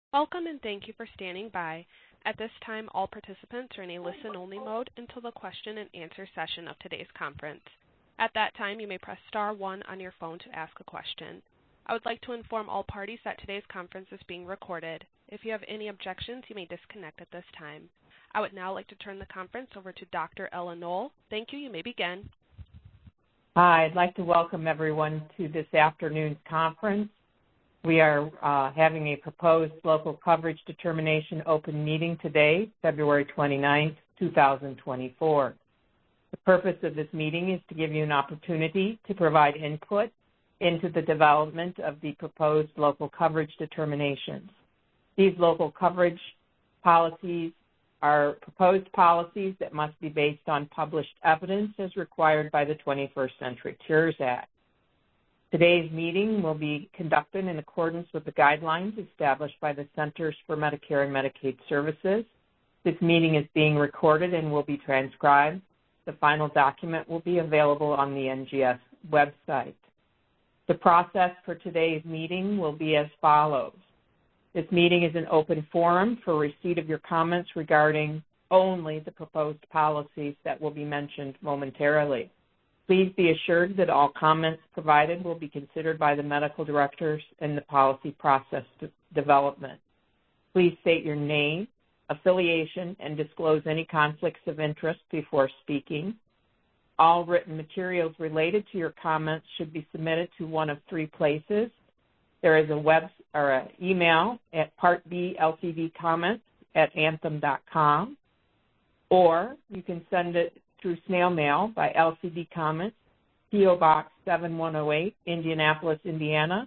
Welcome and thank you for standing by. At this time, all participants are in a listen-only mode until the question and answer session of today's conference. At that time, you may press star 1 on your phone to ask a question. I would like to inform all parties that today's conference is being recorded. If you have any objections, you may disconnect at this time. I would now like to turn the conference over to Dr. Ella Knoll. Thank you. You may begin. Hi, I'd like to welcome everyone to this afternoon's conference. We are having a proposed local coverage determination open meeting today, February 29th, 2024. The purpose of this meeting is to give you an opportunity to provide input into the development of the proposed local coverage determinations. These local coverage policies are proposed policies that must be based on published evidence as required by the 21st Century Cures Act. Today's meeting will be conducted in accordance with the guidelines established by the Centers for Medicare and Medicaid Services. This meeting is being recorded and will be transcribed. The final document will be available on the NGS website. The process for today's meeting will be as follows. This meeting is an open forum for receipt of your comments regarding only the proposed policies that will be mentioned momentarily. Please be assured that all comments provided will be considered by the medical directors in the policy process development. Please state your name, affiliation, and disclose any conflicts of interest before speaking. All written materials related to your comments should be submitted to one of three places. There is an email at Part B LCD comments@anthem.com, or you can send it through snail mail by LCD Comments, P.O. Box 7108, Indianapolis, Indiana,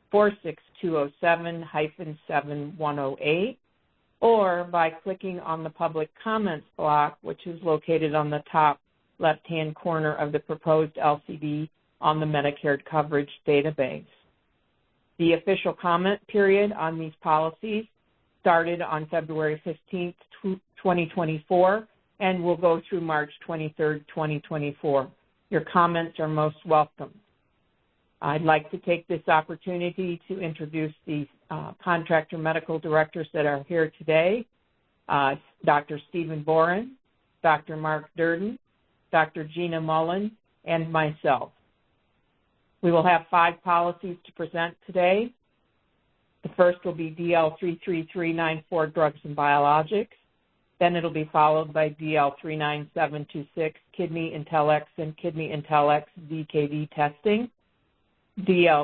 46207-7108, or by clicking on the public comments block, which is located on the top left-hand corner of the proposed LCD on the Medicare coverage database. The official comment period on these policies started on February 15th, 2024, and will go through March 23rd, 2024. Your comments are most welcome. I'd like to take this opportunity to introduce the contractor medical directors that are here today, Dr. Stephen Boren, Dr. Mark Durden, Dr. Gina Mullen, and myself. We will have 5 policies to present today. The first will be DL 33394, Drugs and Biologics. Then it'll be followed by DL 39726, KidneyIntelX and KidneyIntelX VKD testing. DL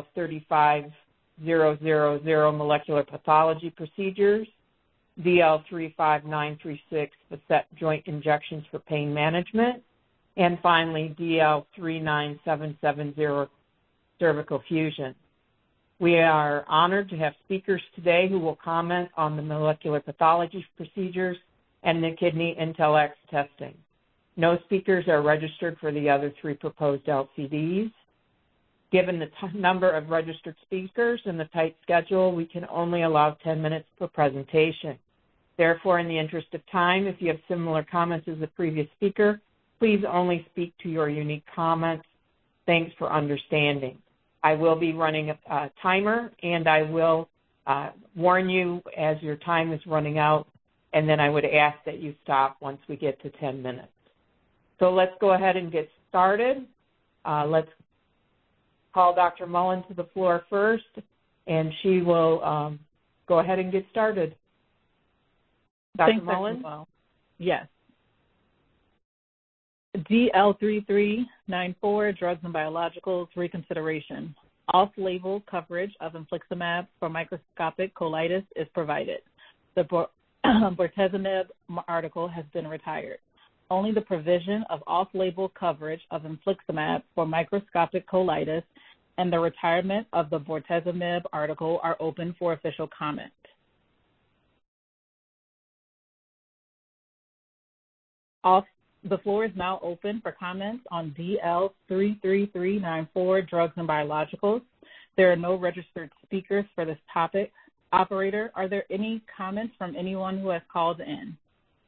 35000, molecular pathology procedures. DL 35936, facet joint injections for pain management. And finally, DL 39770, cervical fusion. We are honored to have speakers today who will comment on the molecular pathology procedures and the KidneyIntelX testing. No speakers are registered for the other 3 proposed LCDs. Given the number of registered speakers and the tight schedule, we can only allow 10 minutes per presentation. Therefore, in the interest of time, if you have similar comments as the previous speaker, please only speak to your unique comments. Thanks for understanding. I will be running a timer, and I will warn you as your time is running out, and then I would ask that you stop once we get to 10 minutes. So let's go ahead and get started. Let's call Dr. Mullen to the floor first, and she will go ahead and get started. Dr. Mullen? Yes. DL3394, Drugs and Biologicals, reconsideration. Off-label coverage of infliximab for microscopic colitis is provided. The bortezomib article has been retired. Only the provision of off-label coverage of infliximab for microscopic colitis and the retirement of the bortezomib article are open for official comment. The floor is now open for comments on DL 33394, Drugs and Biologicals. There are no registered speakers for this topic. Operator, are there any comments from anyone who has called in?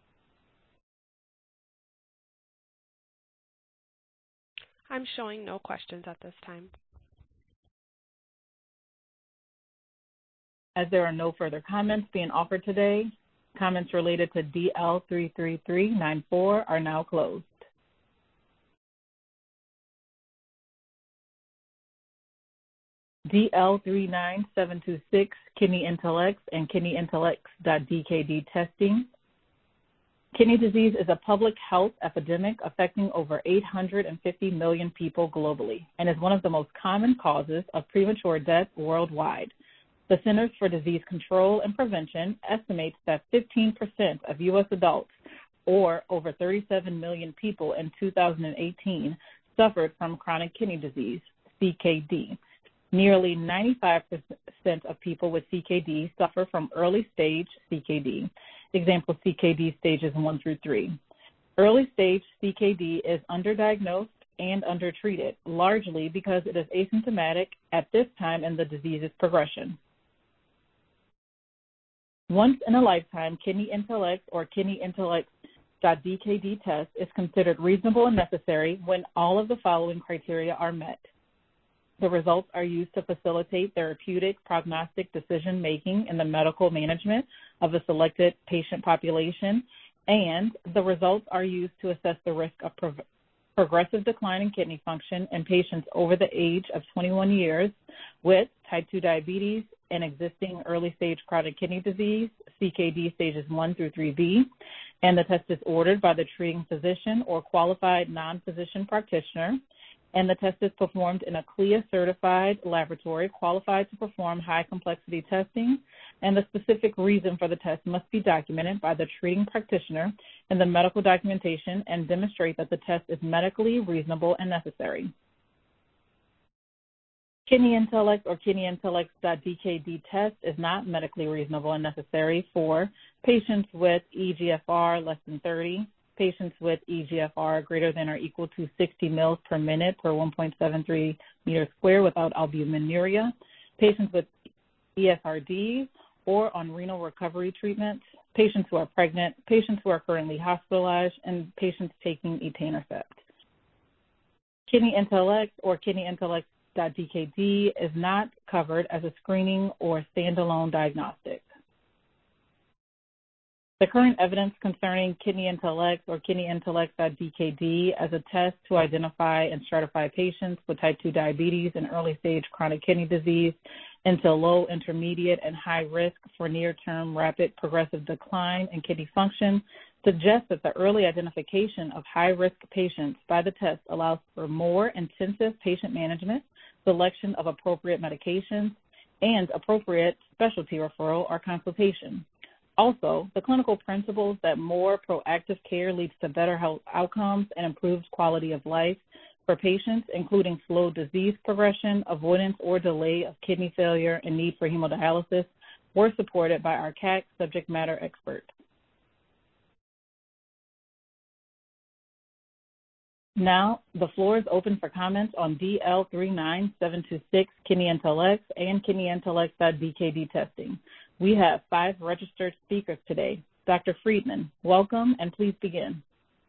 I'm showing no questions at this time. As there are no further comments being offered today, comments related to DL 33394 are now closed. DL 39726 KidneyIntelX and KidneyIntelX.dkd testing. Kidney disease is a public health epidemic affecting over 850 million people globally and is one of the most common causes of premature death worldwide. The Centers for Disease Control and Prevention estimates that 15% of U.S. adults, or over 37 million people in 2018, suffered from chronic kidney disease, CKD. Nearly 95% of people with CKD suffer from early-stage CKD. Example, CKD stages 1 through 3. Early-stage CKD is underdiagnosed and undertreated, largely because it is asymptomatic at this time in the disease's progression. Once in a lifetime, KidneyIntelX or KidneyIntelX.dkd test is considered reasonable and necessary when all of the following criteria are met. The results are used to facilitate therapeutic prognostic decision-making in the medical management of a selected patient population, and the results are used to assess the risk of progressive decline in kidney function in patients over the age of 21 years with type 2 diabetes and existing early-stage chronic kidney disease, CKD stages 1 through 3B, and the test is ordered by the treating physician or qualified non-physician practitioner, and the test is performed in a CLIA-certified laboratory qualified to perform high-complexity testing, and the specific reason for the test must be documented by the treating practitioner in the medical documentation and demonstrate that the test is medically reasonable and necessary. KidneyIntelX or KidneyIntelX.dkd test is not medically reasonable and necessary for patients with EGFR less than 30, patients with EGFR greater than or equal to 60 mils per minute per 1.73 meters squared without albuminuria, patients with ESRD or on renal recovery treatments, patients who are pregnant, patients who are currently hospitalized, and patients taking etanercept. KidneyIntelX or KidneyIntelX.dkd is not covered as a screening or standalone diagnostic. The current evidence concerning KidneyIntelX or KidneyIntelX.dkd as a test to identify and stratify patients with type 2 diabetes and early-stage chronic kidney disease into low, intermediate, and high risk for near-term rapid progressive decline in kidney function suggests that the early identification of high-risk patients by the test allows for more intensive patient management, selection of appropriate medications, and appropriate specialty referral or consultation. Also, the clinical principles that more proactive care leads to better health outcomes and improves quality of life for patients, including slow disease progression, avoidance or delay of kidney failure, and need for hemodialysis, were supported by our CAC subject matter expert. Now, the floor is open for comments on DL 39726 KidneyIntelX and KidneyIntelX.dkd testing. We have 5 registered speakers today. Dr. Friedman, welcome, and please begin.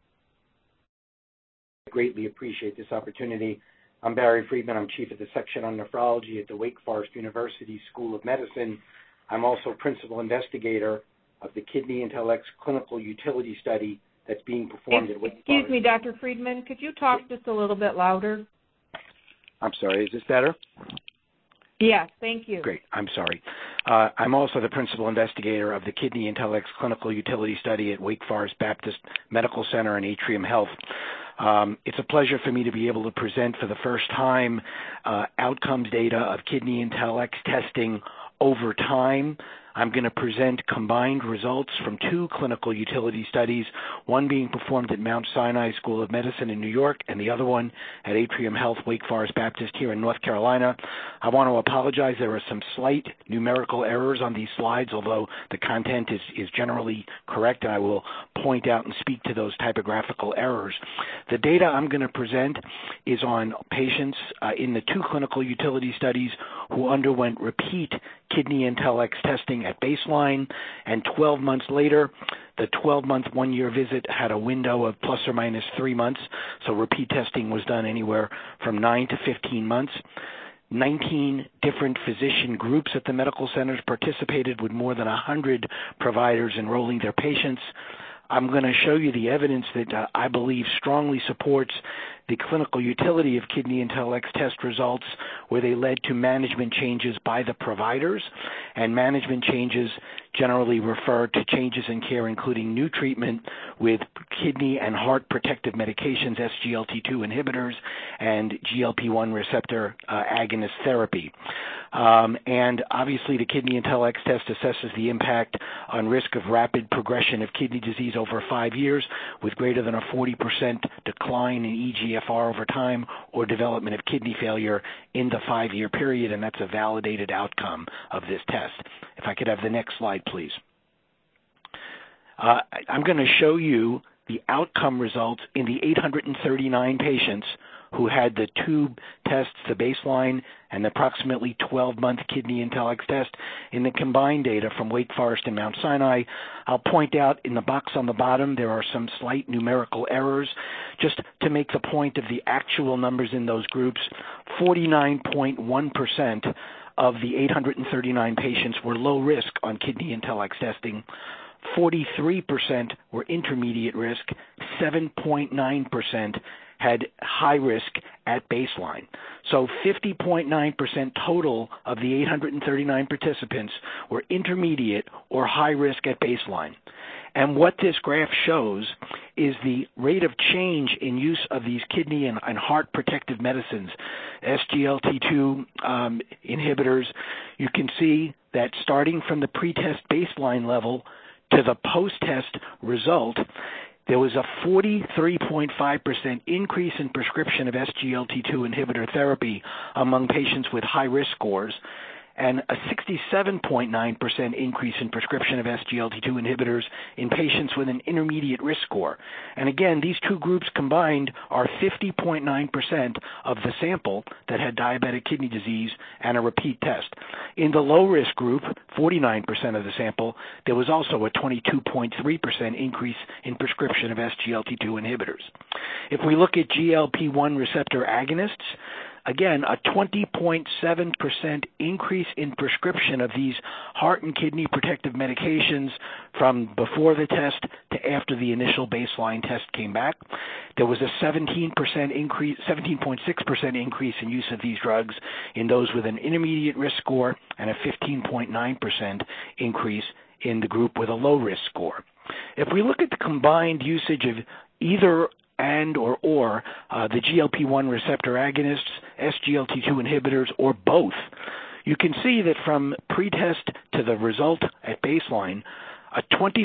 I greatly appreciate this opportunity. I'm Barry Friedman. I'm chief of the section on nephrology at the Wake Forest University School of Medicine. I'm also principal investigator of the KidneyIntelX clinical utility study that's being performed at Wake Forest. Excuse me, Dr. Friedman, could you talk just a little bit louder? I'm sorry, is this better? Yes, thank you. Great, I'm sorry. I'm also the principal investigator of the KidneyIntelX clinical utility study at Wake Forest Baptist Medical Center and Atrium Health. It's a pleasure for me to be able to present for the first time outcomes data of KidneyIntelX testing over time. I'm going to present combined results from 2 clinical utility studies, one being performed at Mount Sinai School of Medicine in New York and the other one at Atrium Health Wake Forest Baptist here in North Carolina. I want to apologize. There are some slight numerical errors on these slides, although the content is generally correct, and I will point out and speak to those typographical errors. The data I'm going to present is on patients in the 2 clinical utility studies who underwent repeat KidneyIntelX testing at baseline, and 12 months later, the 12-month one-year visit had a window of plus or minus 3 months, so repeat testing was done anywhere from 9 to 15 months. 19 different physician groups at the medical centers participated, with more than 100 providers enrolling their patients. I'm going to show you the evidence that I believe strongly supports the clinical utility of KidneyIntelX test results, where they led to management changes by the providers. And management changes generally refer to changes in care, including new treatment with kidney and heart protective medications, SGLT2 inhibitors, and GLP-1 receptor agonist therapy. And obviously the KidneyIntelX test assesses the impact on risk of rapid progression of kidney disease over 5 years, with greater than a 40% decline in eGFR over time, or development of kidney failure in the 5-year period, and that's a validated outcome of this test. If I could have the next slide, please. I'm going to show you the outcome results in the 839 patients who had the two tests, the baseline and the approximately 12-month KidneyIntelX test, in the combined data from Wake Forest and Mount Sinai. I'll point out in the box on the bottom there are some slight numerical errors. Just to make the point of the actual numbers in those groups, 49.1% of the 839 patients were low risk on KidneyIntelX testing. 43% were intermediate risk. 7.9% had high risk at baseline. So 50.9% total of the 839 participants were intermediate or high risk at baseline. And what this graph shows is the rate of change in use of these kidney and heart protective medicines, SGLT2 inhibitors. You can see that starting from the pretest baseline level to the post-test result, there was a 43.5% increase in prescription of SGLT2 inhibitor therapy among patients with high-risk scores, and a 67.9% increase in prescription of SGLT2 inhibitors in patients with an intermediate risk score. And again, these two groups combined are 50.9% of the sample that had diabetic kidney disease and a repeat test. In the low-risk group, 49% of the sample, there was also a 22.3% increase in prescription of SGLT2 inhibitors. If we look at GLP-1 receptor agonists, again, a 20.7% increase in prescription of these heart and kidney protective medications from before the test to after the initial baseline test came back. There was a 17.6% increase in use of these drugs in those with an intermediate risk score, and a 15.9% increase in the group with a low risk score. If we look at the combined usage of either or the GLP-1 receptor agonists, SGLT2 inhibitors, or both, you can see that from pretest to the result at baseline, a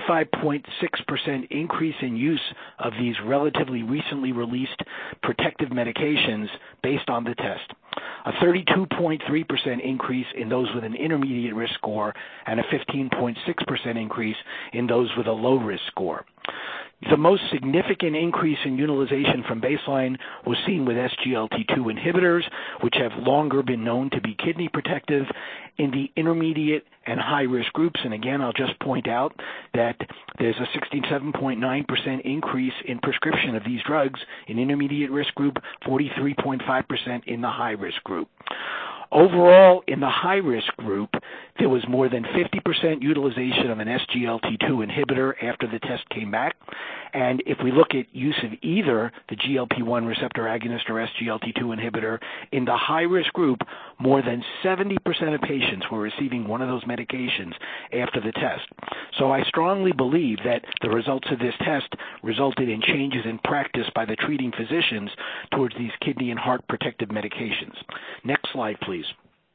25.6% increase in use of these relatively recently released protective medications based on the test, a 32.3% increase in those with an intermediate risk score, and a 15.6% increase in those with a low risk score. The most significant increase in utilization from baseline was seen with SGLT2 inhibitors, which have longer been known to be kidney protective, in the intermediate and high-risk groups. And again, I'll just point out that there's a 67.9% increase in prescription of these drugs in intermediate risk group, 43.5% in the high-risk group. Overall, in the high-risk group, there was more than 50% utilization of an SGLT2 inhibitor after the test came back. And if we look at use of either the GLP-1 receptor agonist or SGLT2 inhibitor, in the high-risk group, more than 70% of patients were receiving one of those medications after the test. So I strongly believe that the results of this test resulted in changes in practice by the treating physicians towards these kidney and heart protective medications. Next slide, please.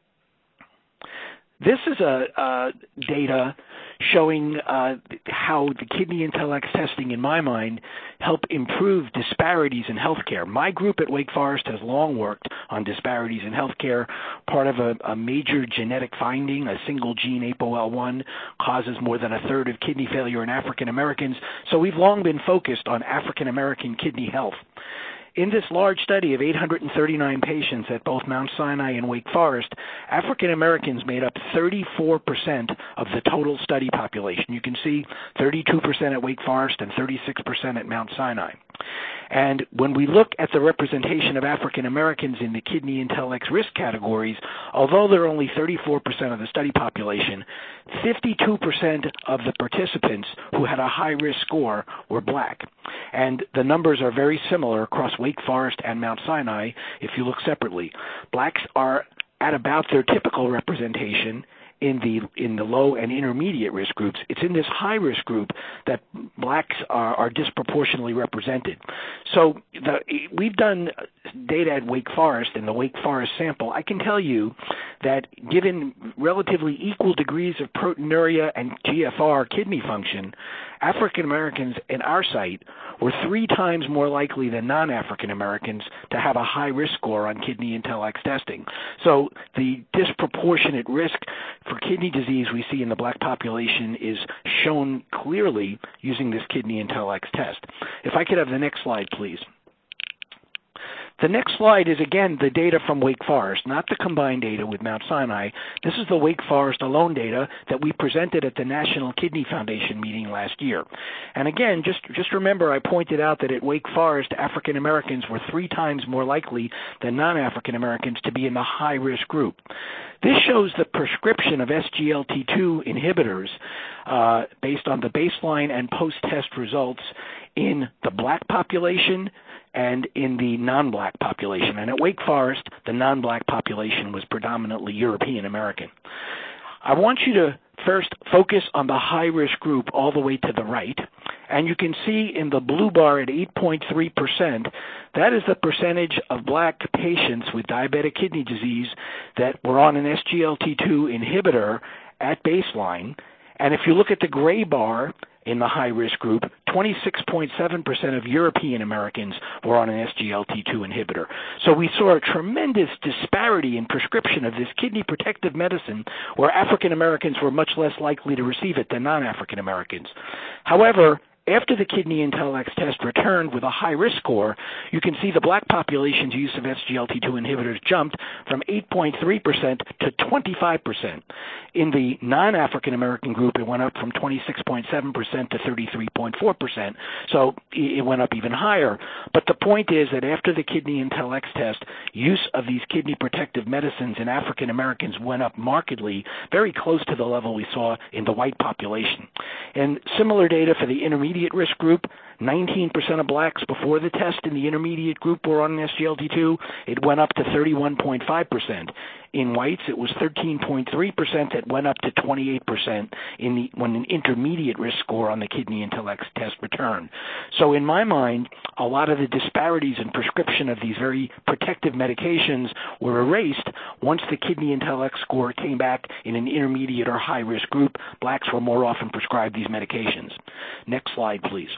This is data showing how the KidneyIntelX testing, in my mind, help improve disparities in healthcare. My group at Wake Forest has long worked on disparities in healthcare. Part of a major genetic finding, a single gene, APOL1, causes more than a third of kidney failure in African Americans. So we've long been focused on African American kidney health. in this large study of 839 patients at both Mount Sinai and Wake Forest, African Americans made up 34% of the total study population. You can see 32% at Wake Forest and 36% at Mount Sinai. And when we look at the representation of African Americans in the KidneyIntelX risk categories, although they're only 34% of the study population, 52% of the participants who had a high-risk score were black. And the numbers are very similar across Wake Forest and Mount Sinai if you look separately. Blacks are at about their typical representation in the low and intermediate risk groups. It's in this high risk group that blacks are disproportionately represented. So we've done data at Wake Forest in the Wake Forest sample. I can tell you that given relatively equal degrees of proteinuria and GFR kidney function, African Americans in our site were 3 times more likely than non-African Americans to have a high risk score on KidneyIntelX testing. So the disproportionate risk for kidney disease we see in the black population is shown clearly using this KidneyIntelX test. If I could have the next slide, please. The next slide is, again, the data from Wake Forest, not the combined data with Mount Sinai. This is the Wake Forest alone data that we presented at the National Kidney Foundation meeting last year. And again, just remember I pointed out that at Wake Forest, African Americans were 3 times more likely than non-African Americans to be in the high-risk group. This shows the prescription of SGLT2 inhibitors based on the baseline and post-test results in the black population and in the non-black population. And at Wake Forest, the non-black population was predominantly European American. I want you to first focus on the high-risk group all the way to the right, and you can see in the blue bar at 8.3%, that is the percentage of black patients with diabetic kidney disease that were on an SGLT2 inhibitor at baseline. And if you look at the gray bar in the high-risk group, 26.7% of European Americans were on an SGLT2 inhibitor. So we saw a tremendous disparity in prescription of this kidney protective medicine where African Americans were much less likely to receive it than non-African Americans. However, after the KidneyIntelX test returned with a high-risk score, you can see the black population's use of SGLT2 inhibitors jumped from 8.3% to 25%. In the non-African American group, it went up from 26.7% to 33.4%, so it went up even higher. But the point is that after the KidneyIntelX test, use of these kidney protective medicines in African Americans went up markedly, very close to the level we saw in the white population. And similar data for the intermediate risk group, 19% of blacks before the test in the intermediate group were on an SGLT2. It went up to 31.5%. In whites, it was 13.3%. It went up to 28% when an intermediate risk score on the KidneyIntelX test returned. So in my mind, a lot of the disparities in prescription of these very protective medications were erased once the KidneyIntelX score came back in an intermediate or high-risk group. Blacks were more often prescribed these medications. Next slide, please.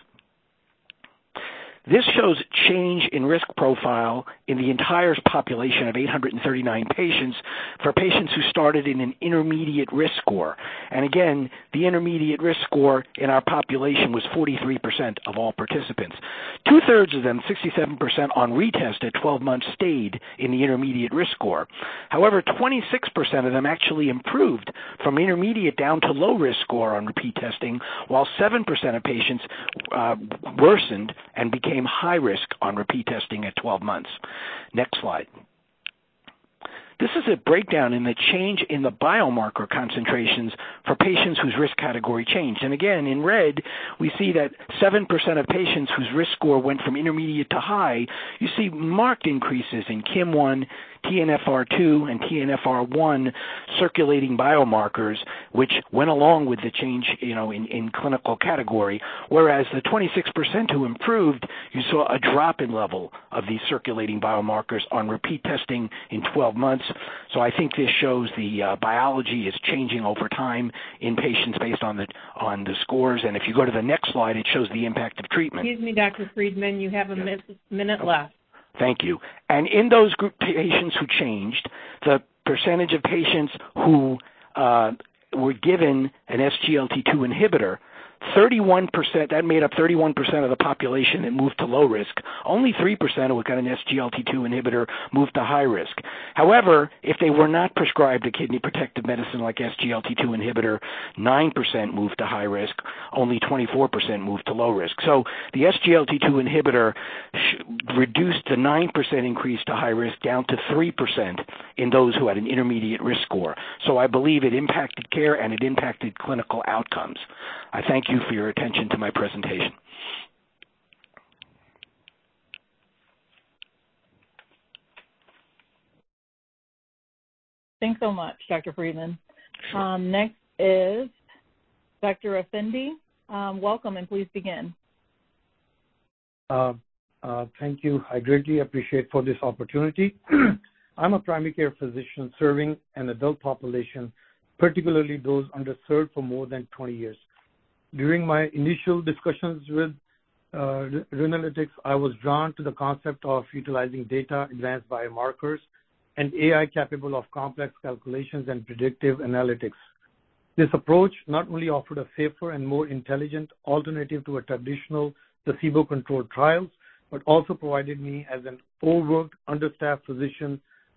This shows change in risk profile in the entire population of 839 patients for patients who started in an intermediate risk score. And again, the intermediate risk score in our population was 43% of all participants. 2/3 of them, 67% on retest at 12 months, stayed in the intermediate risk score. However, 26% of them actually improved from intermediate down to low risk score on repeat testing, while 7% of patients worsened and became high risk on repeat testing at 12 months. Next slide. This is a breakdown in the change in the biomarker concentrations for patients whose risk category changed. And again, in red, we see that 7% of patients whose risk score went from intermediate to high, you see marked increases in KIM1, TNFR2, and TNFR1 circulating biomarkers, which went along with the change, in clinical category. Whereas the 26% who improved, you saw a drop in level of these circulating biomarkers on repeat testing in 12 months. So I think this shows the biology is changing over time in patients based on the scores. And if you go to the next slide, it shows the impact of treatment. Excuse me, Dr. Friedman, you have a minute left. Thank you. And in those group patients who changed, the percentage of patients who were given an SGLT2 inhibitor, 31%, that made up 31% of the population that moved to low risk. Only 3% who got an SGLT2 inhibitor moved to high risk. However, if they were not prescribed a kidney protective medicine like SGLT2 inhibitor, 9% moved to high risk, only 24% moved to low risk. So the SGLT2 inhibitor reduced the 9% increase to high risk down to 3% in those who had an intermediate risk score. So I believe it impacted care and it impacted clinical outcomes. I thank you for your attention to my presentation. Thanks so much, Dr. Friedman. Next is Dr. Effendi. Welcome, and please begin. Thank you. I greatly appreciate for this opportunity. I'm a primary care physician serving an adult population, particularly those underserved, for more than 20 years. During my initial discussions with Renalytix, I was drawn to the concept of utilizing data, advanced biomarkers, and AI capable of complex calculations and predictive analytics. This approach not only offered a safer and more intelligent alternative to a traditional placebo-controlled trials, but also provided me as an overworked, understaffed physician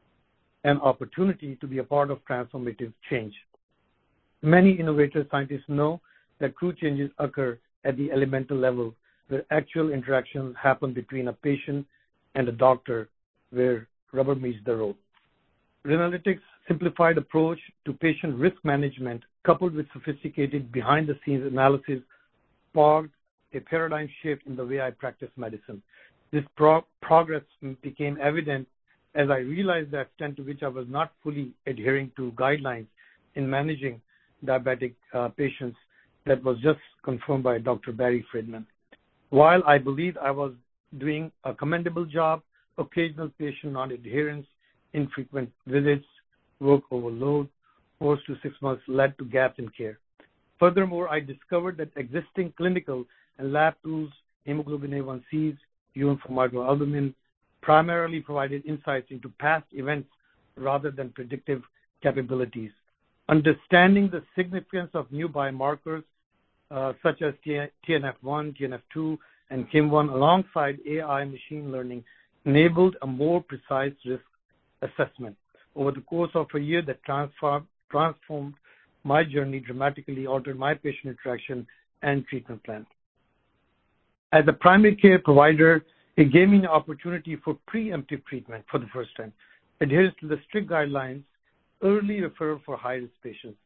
an opportunity to be a part of transformative change. Many innovative scientists know that true changes occur at the elemental level, where actual interactions happen between a patient and a doctor, where rubber meets the road. Renalytix simplified approach to patient risk management, coupled with sophisticated behind-the-scenes analysis, sparked a paradigm shift in the way I practice medicine. This progress became evident as I realized the extent to which I was not fully adhering to guidelines in managing diabetic patients that was just confirmed by Dr. Barry Friedman. While I believe I was doing a commendable job, occasional patient non-adherence, infrequent visits, work overload, 4 to 6 months led to gaps in care. Furthermore, I discovered that existing clinical and lab tools, hemoglobin A1Cs, urine for microalbumin, primarily provided insights into past events rather than predictive capabilities. Understanding the significance of new biomarkers such as TNF1, TNF2, and KIM1 alongside AI machine learning enabled a more precise risk assessment. Over the course of a year, that transformed my journey, dramatically altered my patient interaction and treatment plan. As a primary care provider, it gave me an opportunity for preemptive treatment for the first time, adherence to the strict guidelines, early referral for high-risk patients.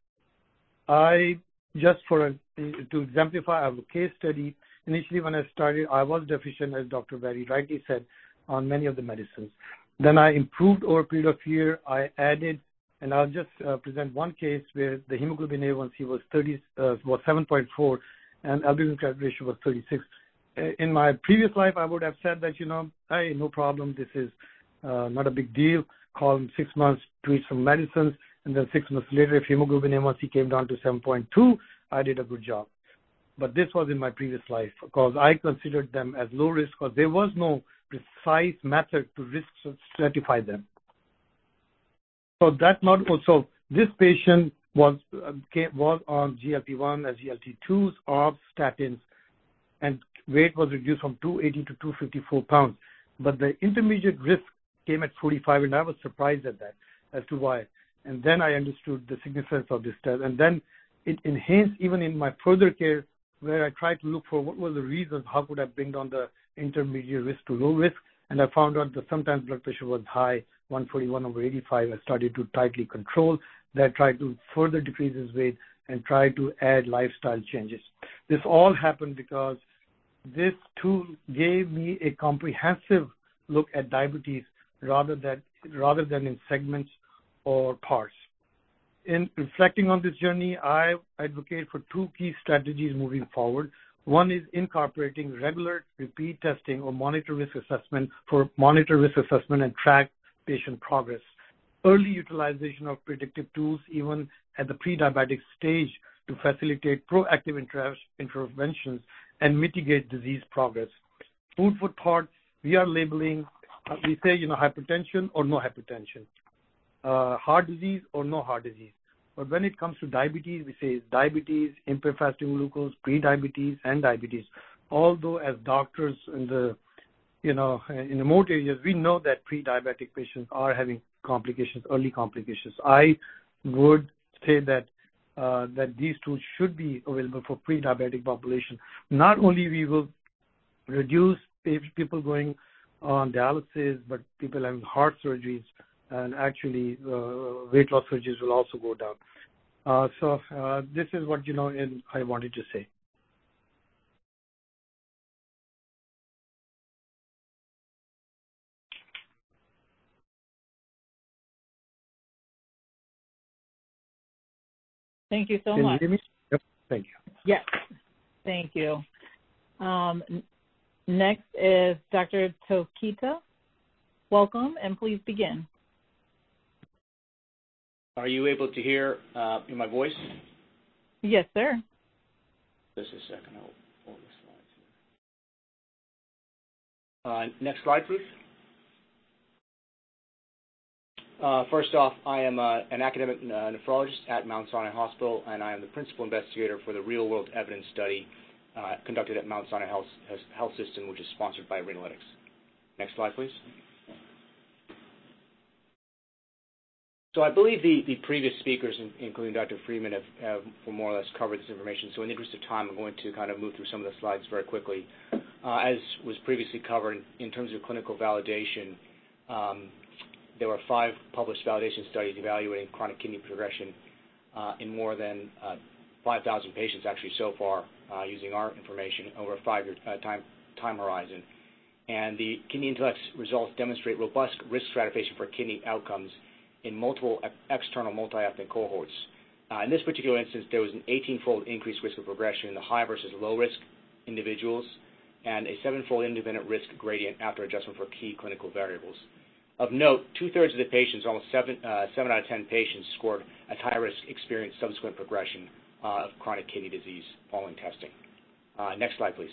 To exemplify, I have a case study. Initially, when I started, I was deficient, as Dr. Barry rightly said, on many of the medicines. Then I improved over a period of year. I added, and I'll just present one case where the hemoglobin A1C was 7.4, and albumin creatinine ratio was 36. In my previous life, I would have said that, hey, no problem, this is not a big deal. Call in 6 months to eat some medicines, and then 6 months later, if hemoglobin A1C came down to 7.2, I did a good job. But this was in my previous life because I considered them as low risk because there was no precise method to risk stratify them. So this patient was on GLP-1, SGLT2s, ARBs, statins, and weight was reduced from 280 to 254 pounds. But the intermediate risk came at 45, and I was surprised at that as to why. And then I understood the significance of this test. And then it enhanced even in my further care where I tried to look for what were the reasons, how could I bring down the intermediate risk to low risk. And I found out that sometimes blood pressure was high, 141/85. I started to tightly control that, tried to further decrease his weight, and tried to add lifestyle changes. This all happened because this tool gave me a comprehensive look at diabetes rather than in segments or parts. In reflecting on this journey, I advocate for 2 key strategies moving forward. One is incorporating regular repeat testing or monitor risk assessment and track patient progress. Early utilization of predictive tools, even at the pre-diabetic stage, to facilitate proactive interventions and mitigate disease progress. Food for thought, we are labeling, we say, hypertension or no hypertension, heart disease or no heart disease. But when it comes to diabetes, we say diabetes, impaired fasting glucose, pre-diabetes, and diabetes. Although as doctors in the remote areas, we know that pre-diabetic patients are having complications, early complications. I would say that these tools should be available for pre-diabetic population. Not only we will reduce people going on dialysis, but people having heart surgeries and actually weight loss surgeries will also go down. So this is what I wanted to say. Thank you so Can much. you hear me? Yep. Thank you. Yes, thank you. Next is Dr. Tokita. Welcome, and please begin. Are you able to hear my voice? Yes, sir. Just a second. I'll pull the slides here. Next slide, please. First off, I am an academic nephrologist at Mount Sinai Hospital, and I am the principal investigator for the real-world evidence study conducted at Mount Sinai Health System, which is sponsored by Renalytix. Next slide, please. So I believe the previous speakers, including Dr. Freeman, have more or less covered this information. So in the interest of time, I'm going to kind of move through some of the slides very quickly. As was previously covered, in terms of clinical validation, there were 5 published validation studies evaluating chronic kidney progression in more than 5,000 patients actually so far using our information over a 5-year time horizon. And the KidneyIntelX results demonstrate robust risk stratification for kidney outcomes in multiple external multi-ethnic cohorts. In this particular instance, there was an 18-fold increased risk of progression in the high versus low-risk individuals and a 7-fold independent risk gradient after adjustment for key clinical variables. Of note, 2/3 of the patients, almost 7 out of 10 patients, scored as high risk experienced subsequent progression of chronic kidney disease following testing. Next slide, please.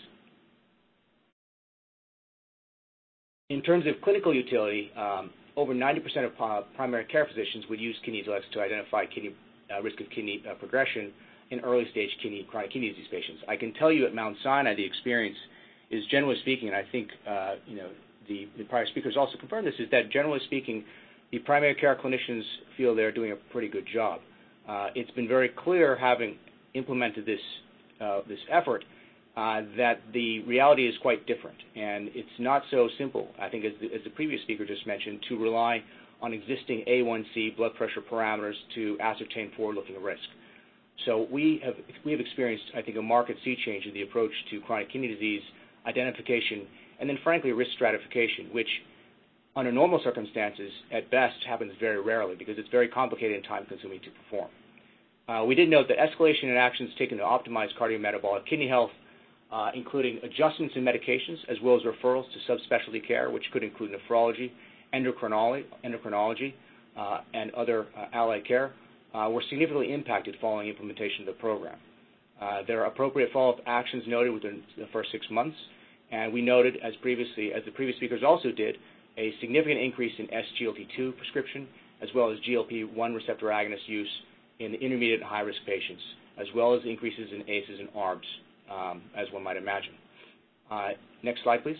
In terms of clinical utility, over 90% of primary care physicians would use KidneyIntelX to identify risk of kidney progression in early-stage chronic kidney disease patients. I can tell you at Mount Sinai, the experience is, generally speaking, and I think the prior speakers also confirmed this, is that generally speaking, the primary care clinicians feel they're doing a pretty good job. It's been very clear, having implemented this effort, that the reality is quite different, and it's not so simple, I think, as the previous speaker just mentioned, to rely on existing A1C blood pressure parameters to ascertain forward-looking risk. So we have experienced, I think, a marked sea change in the approach to chronic kidney disease identification, and then, frankly, risk stratification, which, under normal circumstances, at best, happens very rarely because it's very complicated and time-consuming to perform. We did note that escalation and actions taken to optimize cardiometabolic kidney health, including adjustments in medications as well as referrals to subspecialty care, which could include nephrology, endocrinology, and other allied care, were significantly impacted following implementation of the program. There are appropriate follow-up actions noted within the first 6 months, and we noted, as the previous speakers also did, a significant increase in SGLT2 prescription as well as GLP-1 receptor agonist use in the intermediate and high-risk patients, as well as increases in ACEs and ARBs, as one might imagine. Next slide, please.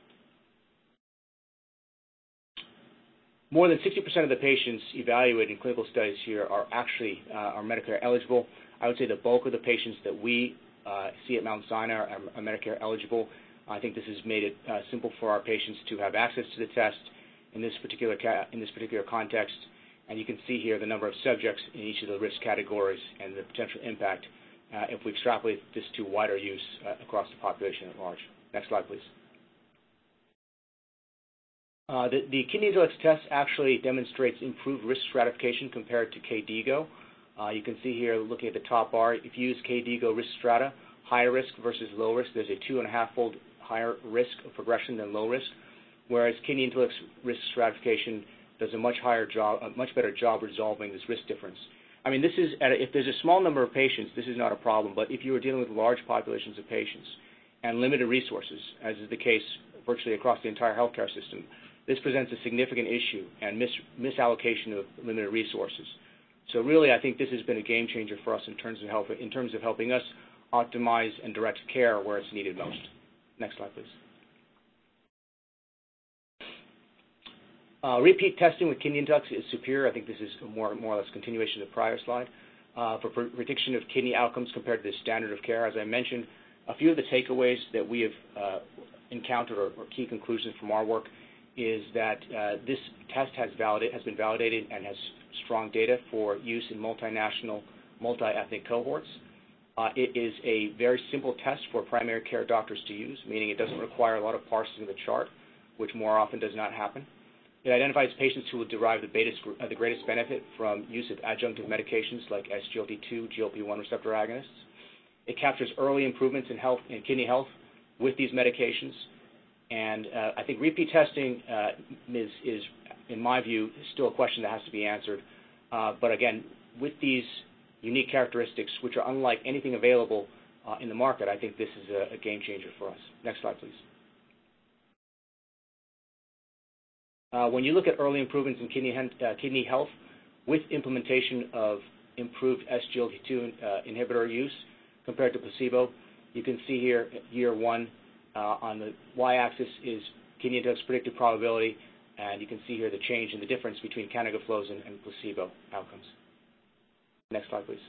More than 60% of the patients evaluated in clinical studies here are actually are Medicare eligible. I would say the bulk of the patients that we see at Mount Sinai are Medicare eligible. I think this has made it simple for our patients to have access to the test in this particular context. And you can see here the number of subjects in each of the risk categories and the potential impact if we extrapolate this to wider use across the population at large. Next slide, please. The KidneyIntelX test actually demonstrates improved risk stratification compared to KDIGO. You can see here, looking at the top bar, if you use KDIGO risk strata, higher risk versus low risk, there's a 2.5-fold higher risk of progression than low risk, whereas KidneyIntelX risk stratification does a much better job resolving this risk difference. I mean, this is if there's a small number of patients, this is not a problem, but if you are dealing with large populations of patients and limited resources, as is the case virtually across the entire healthcare system, this presents a significant issue and misallocation of limited resources. So really, I think this has been a game changer for us in terms of helping us optimize and direct care where it's needed most. Next slide, please. Repeat testing with KidneyIntelX is superior. I think this is more or less continuation of the prior slide. For prediction of kidney outcomes compared to the standard of care. As I mentioned, a few of the takeaways that we have encountered or key conclusions from our work is that this test has been validated and has strong data for use in multinational, multi-ethnic cohorts. It is a very simple test for primary care doctors to use, meaning it doesn't require a lot of parsing of the chart, which more often does not happen. It identifies patients who will derive the greatest benefit from use of adjunctive medications like SGLT2, GLP-1 receptor agonists. It captures early improvements in kidney health with these medications. And I think repeat testing is, in my view, still a question that has to be answered. But again, with these unique characteristics, which are unlike anything available in the market, I think this is a game changer for us. Next slide, please. When you look at early improvements in kidney health with implementation of improved SGLT2 inhibitor use compared to placebo, you can see here year one on the y-axis is KidneyIntelX predicted probability, and you can see here the change in the difference between canagliflozin and placebo outcomes. Next slide, please.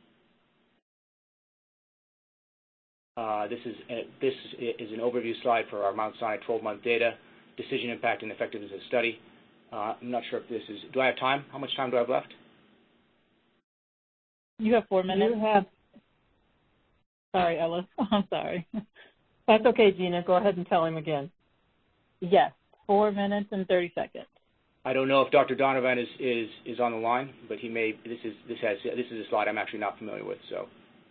This is an overview slide for our Mount Sinai 12-month data, decision impact and effectiveness of study. I'm not sure if this is, do I have time? How much time do I have left? You have 4 minutes. Sorry, Ellis. I'm sorry. That's okay, Gina. Go ahead and tell him again. Yes, 4 minutes and 30 seconds. I don't know if Dr. Donovan is on the line, but he may. This is a slide I'm actually not familiar with. So.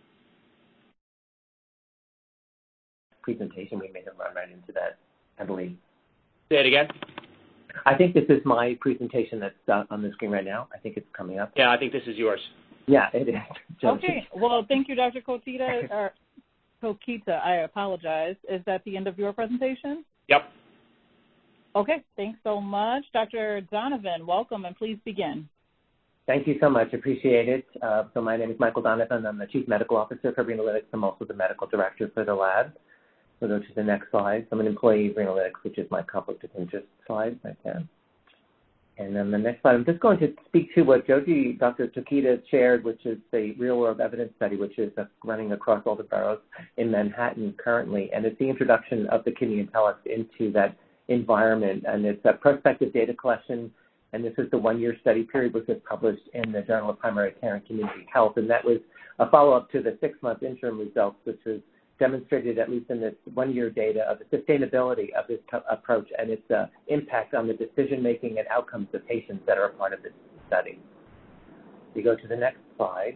Presentation, we made him run right into that, I believe. Say it again. I think this is my presentation that's on the screen right now. I think it's coming up. Yeah, I think this is yours. Yeah, it is. Okay. Well, thank you, Dr. Kokita. I apologize. Is that the end of your presentation? Yep. Okay. Thanks so much. Dr. Donovan, welcome, and please begin. Thank you so much. Appreciate it. So my name is Michael Donovan. I'm the Chief Medical Officer for Renalytix. I'm also the Medical Director for the lab. We'll go to the next slide. So I'm an employee of Renalytix, which is my conflict of interest slide right there. And then the next slide, I'm just going to speak to what Dr. Tokita shared, which is the real-world evidence study, which is running across all the boroughs in Manhattan currently. And it's the introduction of the KidneyIntelX into that environment. And it's a prospective data collection. And this is the one-year study period, which was published in the Journal of Primary Care and Community Health. And that was a follow-up to the 6-month interim results, which was demonstrated, at least in this one-year data, of the sustainability of this approach and its impact on the decision-making and outcomes of patients that are a part of this study. We go to the next slide.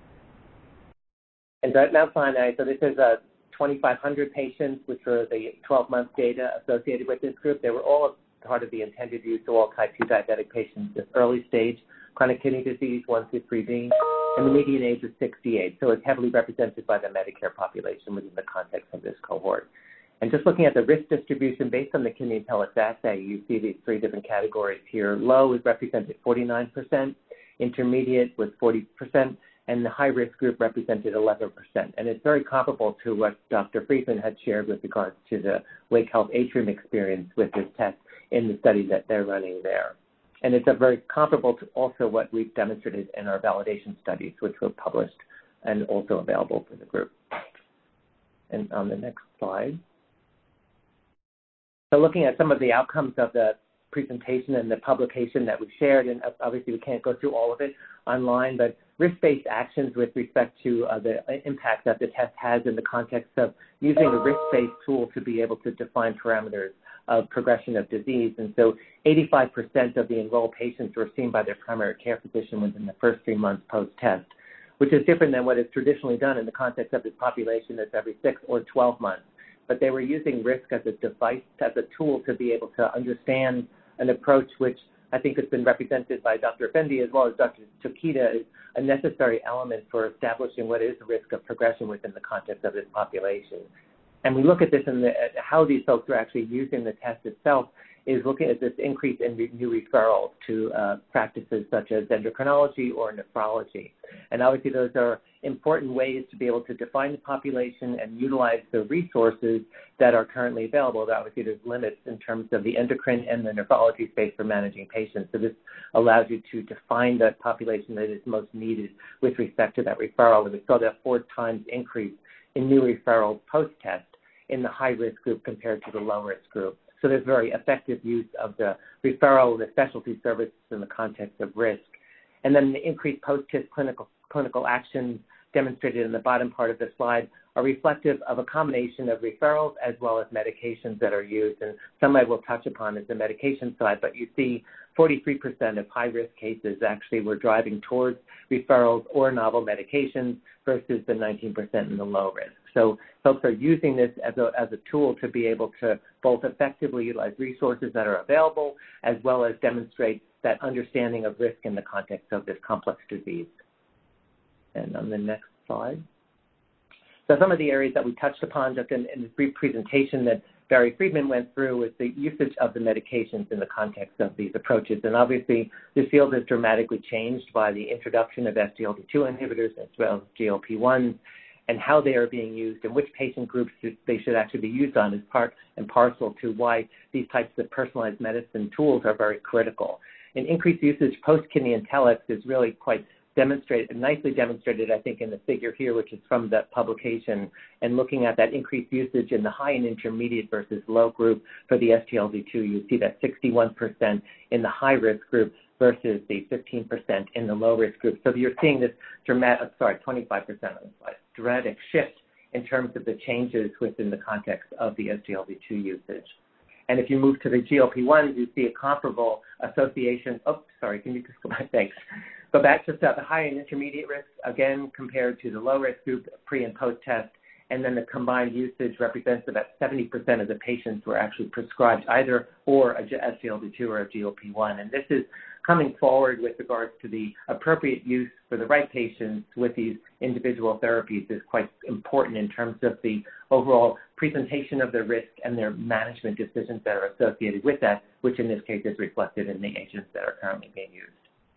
And at Mount Sinai, so this is 2,500 patients, which were the 12-month data associated with this group. They were all part of the intended use, so all type 2 diabetic patients with early stage chronic kidney disease, 1 through 3B, and the median age was 68. So it's heavily represented by the Medicare population within the context of this cohort. And just looking at the risk distribution based on the KidneyIntelX assay, you see these 3 different categories here. Low is represented 49%, intermediate was 40%, and the high-risk group represented 11%. And it's very comparable to what Dr. Friedman had shared with regards to the Wake Health Atrium experience with this test in the study that they're running there. And it's very comparable to also what we've demonstrated in our validation studies, which were published and also available for the group. And on the next slide. So looking at some of the outcomes of the presentation and the publication that we shared, and obviously we can't go through all of it online, but risk-based actions with respect to the impact that the test has in the context of using a risk-based tool to be able to define parameters of progression of disease. And so 85% of the enrolled patients were seen by their primary care physician within the first 3 months post-test, which is different than what is traditionally done in the context of this population that's every 6 or 12 months. But they were using risk as a device, as a tool to be able to understand an approach which I think has been represented by Dr. Effendi as well as Dr. Tokita is a necessary element for establishing what is the risk of progression within the context of this population. And we look at this and how these folks are actually using the test itself, is looking at this increase in new referrals to practices such as endocrinology or nephrology. And obviously those are important ways to be able to define the population and utilize the resources that are currently available. Obviously there's limits in terms of the endocrine and the nephrology space for managing patients. So this allows you to define the population that is most needed with respect to that referral. And we saw that 4 times increase in new referrals post-test in the high-risk group compared to the low-risk group. So there's very effective use of the referral, the specialty services in the context of risk. And then the increased post-test clinical actions demonstrated in the bottom part of the slide are reflective of a combination of referrals as well as medications that are used. And some I will touch upon is the medication side, but you see 43% of high-risk cases actually were driving towards referrals or novel medications versus the 19% in the low risk. So folks are using this as a tool to be able to both effectively utilize resources that are available as well as demonstrate that understanding of risk in the context of this complex disease. And on the next slide. So some of the areas that we touched upon just in the brief presentation that Barry Friedman went through was the usage of the medications in the context of these approaches. And obviously, this field has dramatically changed by the introduction of SGLT2 inhibitors as well as GLP-1s, and how they are being used and which patient groups they should actually be used on is part and parcel to why these types of personalized medicine tools are very critical. And increased usage post-kidney Intellex is really quite nicely demonstrated, I think, in the figure here, which is from that publication, and looking at that increased usage in the high and intermediate versus low group for the SGLT2, you see that 61% in the high-risk group versus the 15% in the low-risk group. So you're seeing this 25% on the slide, dramatic shift in terms of the changes within the context of the SGLT2 usage. And if you move to the GLP-1s, you see a comparable association. Can you just go back? Thanks. Go back to the high and intermediate risk, again, compared to the low-risk group pre- and post-test. And then the combined usage represents about 70% of the patients were actually prescribed either or a SGLT2 or a GLP-1. And this is coming forward with regards to the appropriate use for the right patients with these individual therapies is quite important in terms of the overall presentation of their risk and their management decisions that are associated with that, which in this case is reflected in the agents that are currently being used.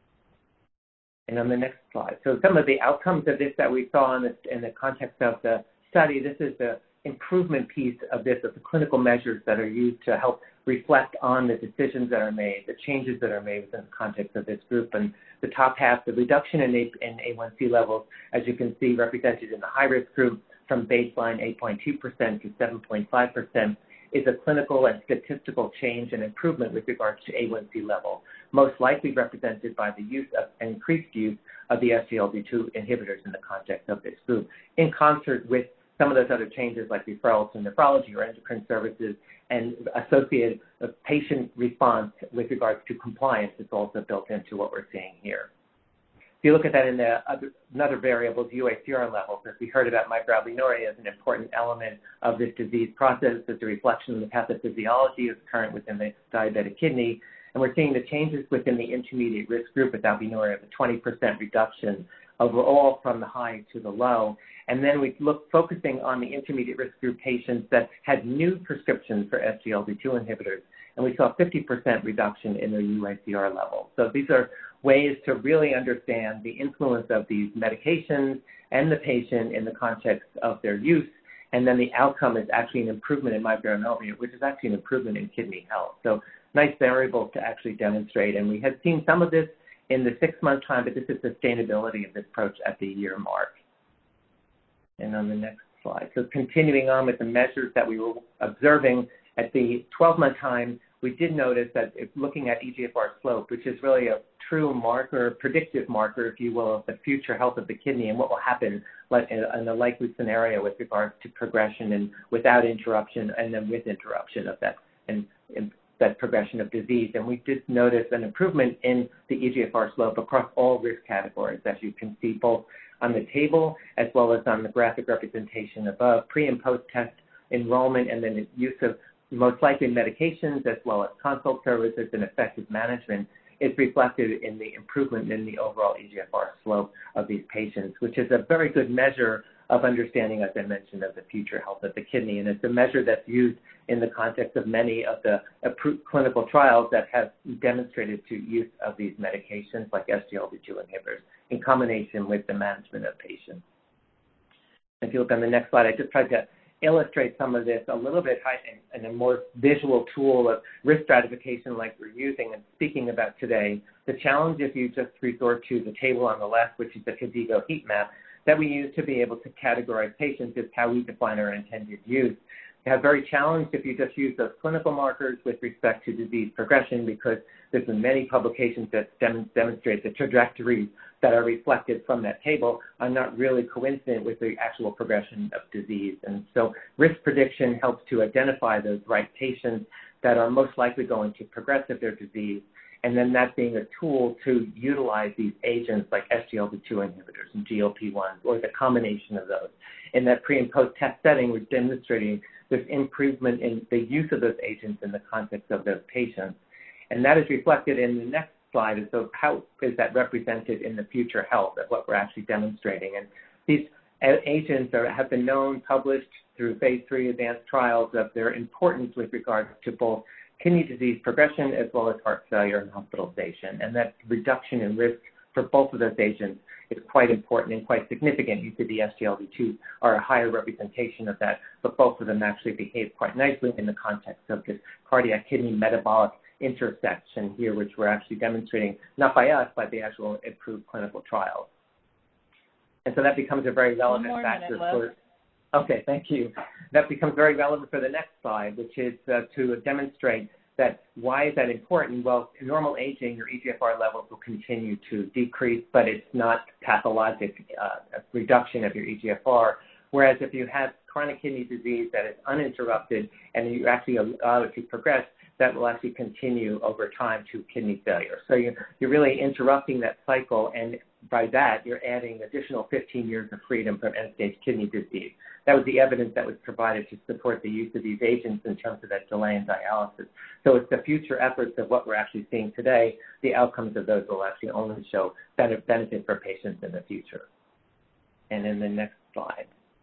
And on the next slide, so some of the outcomes of this that we saw in the context of the study, this is the improvement piece of this, of the clinical measures that are used to help reflect on the decisions that are made, the changes that are made within the context of this group. And the top half, the reduction in A1C levels, as you can see, represented in the high-risk group from baseline 8.2% to 7.5%, is a clinical and statistical change and improvement with regards to A1C level, most likely represented by the use of increased use of the SGLT2 inhibitors in the context of this group, in concert with some of those other changes like referrals to nephrology or endocrine services and associated patient response with regards to compliance is also built into what we're seeing here. If you look at that in another variable, UACR levels, as we heard about microalbuminuria as an important element of this disease process, it's a reflection of the pathophysiology that's current within the diabetic kidney. And we're seeing the changes within the intermediate risk group with albuminuria of a 20% reduction overall from the high to the low. And then we look focusing on the intermediate risk group patients that had new prescriptions for SGLT2 inhibitors, and we saw a 50% reduction in their UACR levels. So these are ways to really understand the influence of these medications and the patient in the context of their use, and then the outcome is actually an improvement in microalbuminuria, which is actually an improvement in kidney health. So nice variables to actually demonstrate, and we had seen some of this in the 6-month time, but this is sustainability of this approach at the year mark. And on the next slide, so continuing on with the measures that we were observing at the 12-month time, we did notice that if looking at eGFR slope, which is really a true marker, predictive marker, if you will, of the future health of the kidney and what will happen in a likely scenario with regards to progression and without interruption and then with interruption of that and that progression of disease. And we did notice an improvement in the eGFR slope across all risk categories, as you can see both on the table as well as on the graphic representation above, pre- and post-test enrollment, and then the use of most likely medications as well as consult services and effective management is reflected in the improvement in the overall eGFR slope of these patients, which is a very good measure of understanding, as I mentioned, of the future health of the kidney. And it's a measure that's used in the context of many of the approved clinical trials that have demonstrated to use of these medications like SGLT2 inhibitors in combination with the management of patients. If you look on the next slide, I just tried to illustrate some of this a little bit in a more visual tool of risk stratification like we're using and speaking about today. The challenge, if you just resort to the table on the left, which is the KDIGO heat map that we use to be able to categorize patients, is how we define our intended use. It's very challenged if you just use those clinical markers with respect to disease progression, because there's been many publications that demonstrate the trajectories that are reflected from that table are not really coincident with the actual progression of disease. And so risk prediction helps to identify those right patients that are most likely going to progress of their disease, and then that being a tool to utilize these agents like SGLT2 inhibitors and GLP-1s, or the combination of those. In that pre- and post-test setting, we're demonstrating this improvement in the use of those agents in the context of those patients. And that is reflected in the next slide. So how is that represented in the future health of what we're actually demonstrating? And these agents have been known, published through phase 3 advanced trials of their importance with regard to both kidney disease progression as well as heart failure and hospitalization. And that reduction in risk for both of those agents is quite important and quite significant. You see the SGLT2 are a higher representation of that, but both of them actually behave quite nicely in the context of this cardiac kidney metabolic intersection here, which we're actually demonstrating, not by us, by the actual approved clinical trials. And so that becomes a very relevant factor for... Okay, thank you. That becomes very relevant for the next slide, which is to demonstrate that why is that important? Well, in normal aging, your eGFR levels will continue to decrease, but it's not pathologic reduction of your eGFR. Whereas if you have chronic kidney disease that is uninterrupted and you actually allow it to progress, that will actually continue over time to kidney failure. So you're really interrupting that cycle, and by that, you're adding additional 15 years of freedom from end-stage kidney disease. That was the evidence that was provided to support the use of these agents in terms of that delay in dialysis. So it's the future efforts of what we're actually seeing today. The outcomes of those will actually only show benefit for patients in the future. And in the next slide.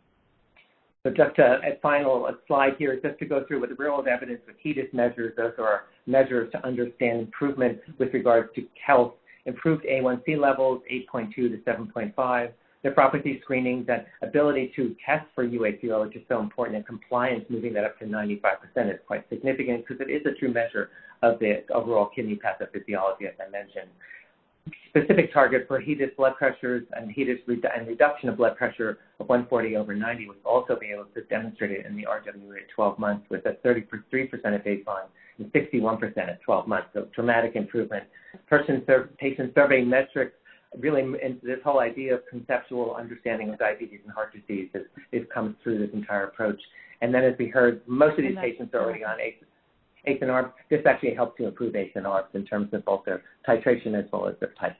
So just a final slide here, just to go through with the real-world evidence with HEDIS measures. Those are measures to understand improvement with regards to health. Improved A1C levels, 8.2 to 7.5. Nephropathy screening, that ability to test for UACR, which is so important, and compliance, moving that up to 95% is quite significant because it is a true measure of the overall kidney pathophysiology, as I mentioned. Specific target for HEDIS blood pressures and HEDIS and reduction of blood pressure of 140/90 was also be able to demonstrate it in the RWA at 12 months with a 33% at baseline and 61% at 12 months. So dramatic improvement. Patient survey metrics, really, and this whole idea of conceptual understanding of diabetes and heart disease is comes through this entire approach. And then, as we heard, most of these patients are already on ACE and ARBs. This actually helps to improve ACE and ARBs in terms of both their titration as well as their type.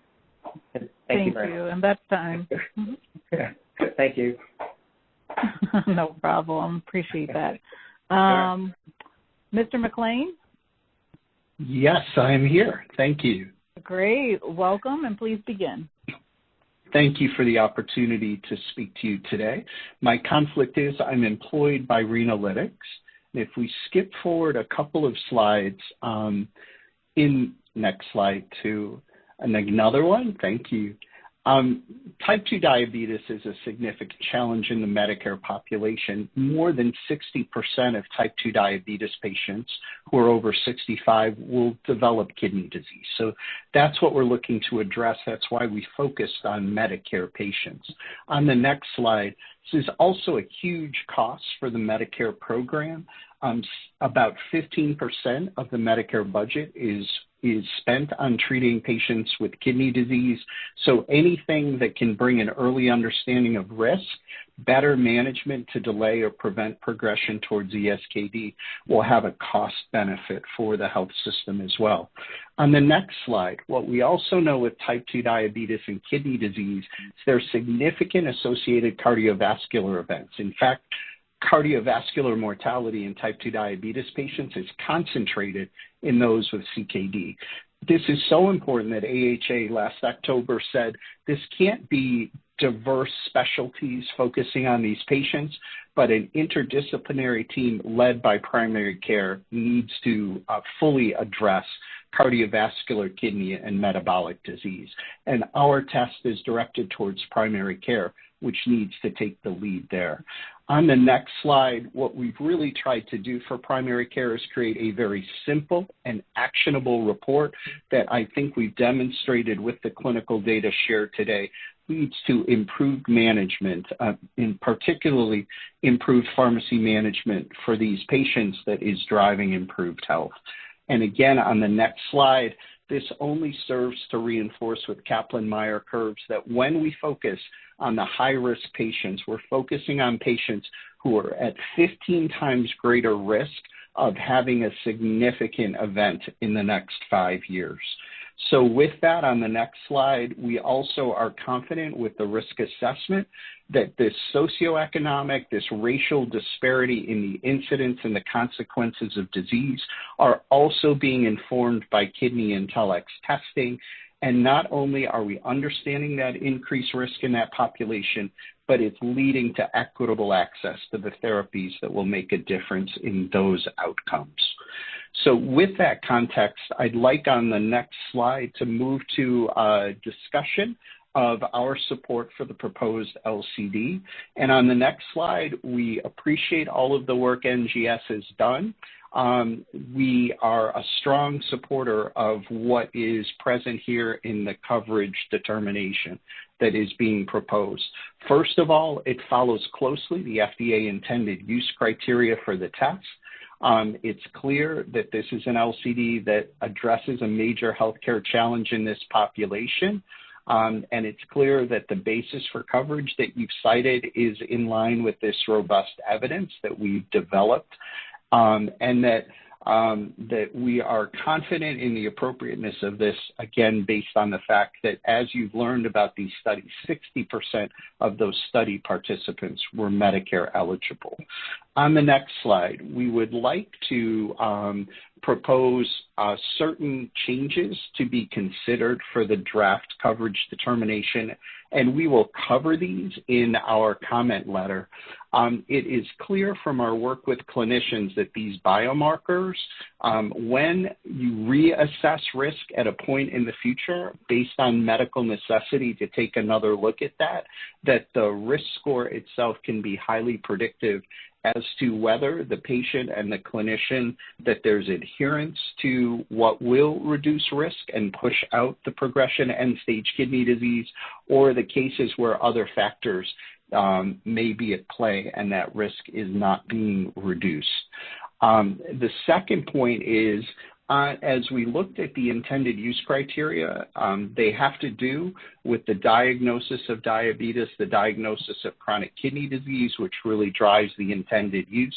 Thank you very much. And that's time. Thank you. No problem. Appreciate that. Mr. McLean? Yes, I am here. Thank you. Great. Welcome, and please begin. Thank you for the opportunity to speak to you today. My conflict is I'm employed by Renalytix. If we skip forward a couple of slides, next slide to another one, thank you. Type 2 diabetes is a significant challenge in the Medicare population. More than 60% of type 2 diabetes patients who are over 65 will develop kidney disease. So that's what we're looking to address. That's why we focused on Medicare patients. On the next slide, this is also a huge cost for the Medicare program. About 15% of the Medicare budget is spent on treating patients with kidney disease. So anything that can bring an early understanding of risk, better management to delay or prevent progression towards ESKD will have a cost benefit for the health system as well. On the next slide, what we also know with type 2 diabetes and kidney disease is there are significant associated cardiovascular events. In fact, cardiovascular mortality in type 2 diabetes patients is concentrated in those with CKD. This is so important that AHA last October said this can't be diverse specialties focusing on these patients, but an interdisciplinary team led by primary care needs to fully address cardiovascular, kidney, and metabolic disease. And our test is directed towards primary care, which needs to take the lead there. On the next slide, what we've really tried to do for primary care is create a very simple and actionable report that I think we've demonstrated with the clinical data shared today leads to improved management, in particularly improved pharmacy management for these patients that is driving improved health. And again, on the next slide, this only serves to reinforce with Kaplan-Meier curves that when we focus on the high-risk patients, we're focusing on patients who are at 15 times greater risk of having a significant event in the next 5 years. So with that, on the next slide, we also are confident with the risk assessment that this socioeconomic, this racial disparity in the incidence and the consequences of disease are also being informed by KidneyIntelX testing. And not only are we understanding that increased risk in that population, but it's leading to equitable access to the therapies that will make a difference in those outcomes. So with that context, I'd like on the next slide to move to a discussion of our support for the proposed LCD. And on the next slide, we appreciate all of the work NGS has done. We are a strong supporter of what is present here in the coverage determination that is being proposed. First of all, it follows closely the FDA intended use criteria for the test. It's clear that this is an LCD that addresses a major healthcare challenge in this population. And it's clear that the basis for coverage that you've cited is in line with this robust evidence that we've developed, and that we are confident in the appropriateness of this, again, based on the fact that as you've learned about these studies, 60% of those study participants were Medicare eligible. On the next slide, we would like to propose certain changes to be considered for the draft coverage determination, and we will cover these in our comment letter. It is clear from our work with clinicians that these biomarkers, when you reassess risk at a point in the future based on medical necessity to take another look at that the risk score itself can be highly predictive as to whether the patient and the clinician, that there's adherence to what will reduce risk and push out the progression to end-stage kidney disease, or the cases where other factors may be at play and that risk is not being reduced. The second point is, as we looked at the intended use criteria, they have to do with the diagnosis of diabetes, the diagnosis of chronic kidney disease, which really drives the intended use.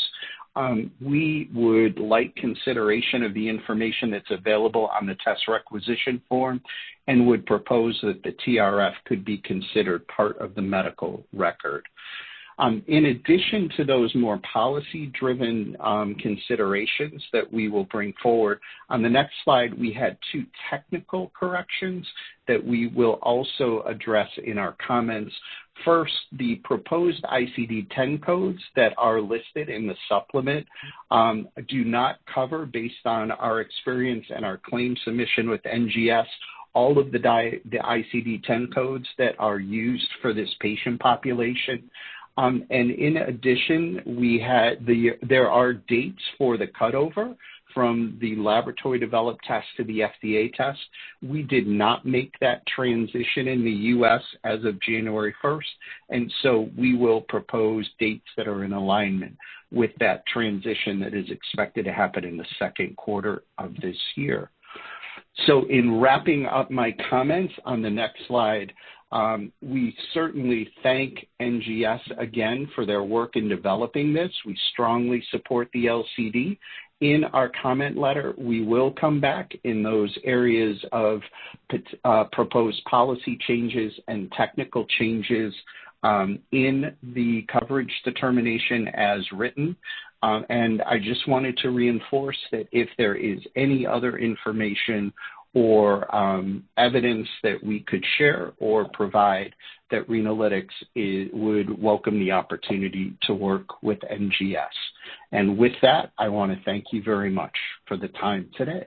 We would like consideration of the information that's available on the test requisition form and would propose that the TRF could be considered part of the medical record. In addition to those more policy-driven considerations that we will bring forward, on the next slide, we had 2 technical corrections that we will also address in our comments. First, the proposed ICD-10 codes that are listed in the supplement do not cover, based on our experience and our claim submission with NGS, all of the ICD-10 codes that are used for this patient population. And in addition, there are dates for the cutover from the laboratory-developed test to the FDA test. We did not make that transition in the U.S. as of January 1st, and so we will propose dates that are in alignment with that transition that is expected to happen in the second quarter of this year. So in wrapping up my comments on the next slide, we certainly thank NGS again for their work in developing this. We strongly support the LCD. In our comment letter, we will come back in those areas of proposed policy changes and technical changes in the coverage determination as written. And I just wanted to reinforce that if there is any other information or evidence that we could share or provide, that Renalytix would welcome the opportunity to work with NGS. And with that, I want to thank you very much for the time today.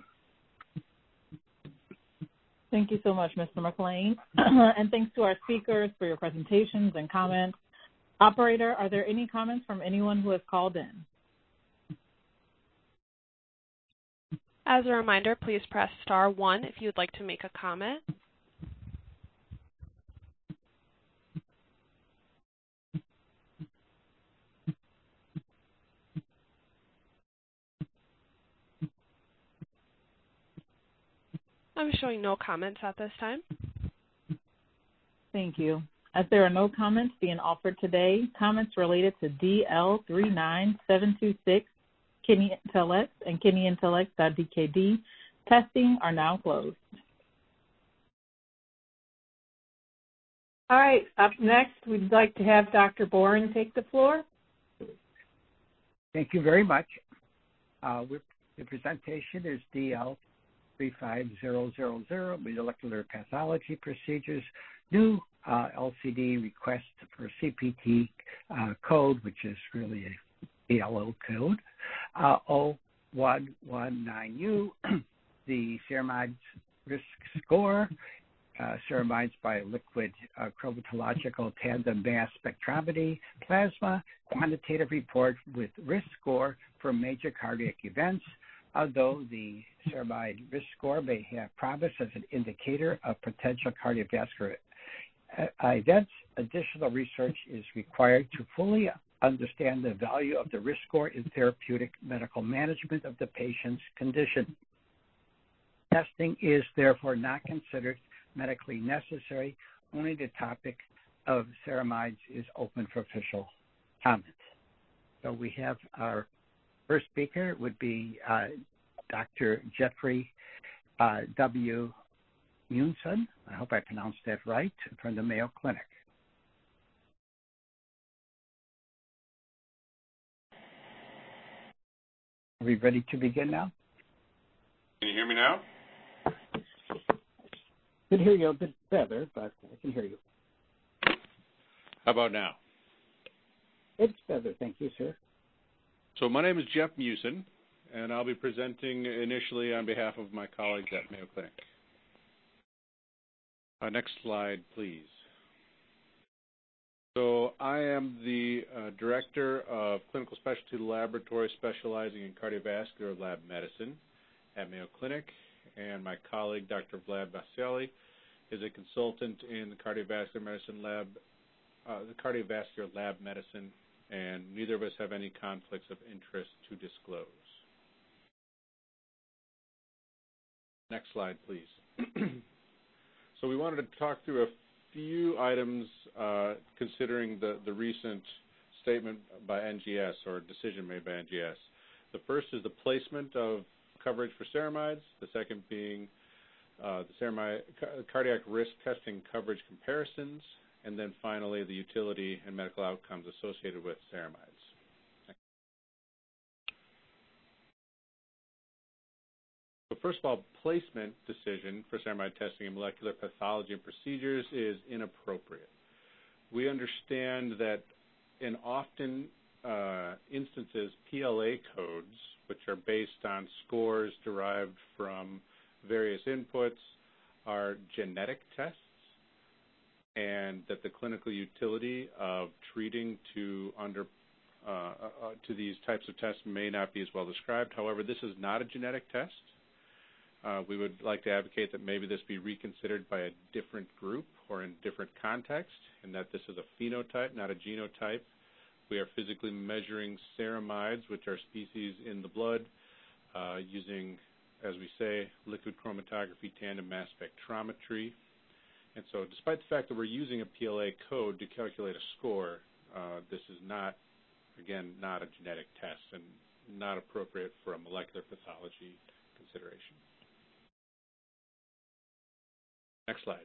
Thank you so much, Mr. McLean. And thanks to our speakers for your presentations and comments. Operator, are there any comments from anyone who has called in? As a reminder, please press star 1 if you would like to make a comment. I'm showing no comments at this time. Thank you. As there are no comments being offered today, comments related to DL39726, KidneyIntelX, and KidneyIntelX.dkd testing are now closed. All right, up next, we'd like to have Dr. Boren take the floor. Thank you very much. The presentation is DL35000, molecular pathology procedures, new LCD request for CPT code, which is really a ALO code, 0119U, the ceramides risk score, ceramides by liquid chromatological tandem mass spectrometry, plasma, quantitative report with risk score for major cardiac events. Although the ceramide risk score may have promise as an indicator of potential cardiovascular events, additional research is required to fully understand the value of the risk score in therapeutic medical management of the patient's condition. Testing is therefore not considered medically necessary. Only the topic of ceramides is open for official comment. So we have our first speaker would be Dr. Jeffrey W. Munson. I hope I pronounced that right, from the Mayo Clinic. Are we ready to begin now? Can you hear me now? I can hear you a bit better, but I can hear you. How about now? It's better, thank you, sir. So my name is Jeff Musin, and I'll be presenting initially on behalf of my colleagues at Mayo Clinic. Next slide, please. So I am the Director of Clinical Specialty Laboratory specializing in cardiovascular lab medicine at Mayo Clinic, and my colleague, Dr. Vlad Vasily, is a consultant in the cardiovascular medicine lab, medicine, and neither of us have any conflicts of interest to disclose. Next slide, please. So we wanted to talk through a few items considering the recent statement by NGS, or decision made by NGS. The first is the placement of coverage for ceramides, the second being the ceramide cardiac risk testing coverage comparisons, and then finally the utility and medical outcomes associated with ceramides. So first of all, placement decision for ceramide testing in molecular pathology and procedures is inappropriate. We understand that in often instances, PLA codes, which are based on scores derived from various inputs, are genetic tests, and that the clinical utility of treating to these types of tests may not be as well described. However, this is not a genetic test. We would like to advocate that maybe this be reconsidered by a different group or in different context, and that this is a phenotype, not a genotype. We are physically measuring ceramides, which are species in the blood, using, as we say, liquid chromatography tandem mass spectrometry. And so despite the fact that we're using a PLA code to calculate a score, this is not, again, not a genetic test and not appropriate for a molecular pathology consideration. Next slide.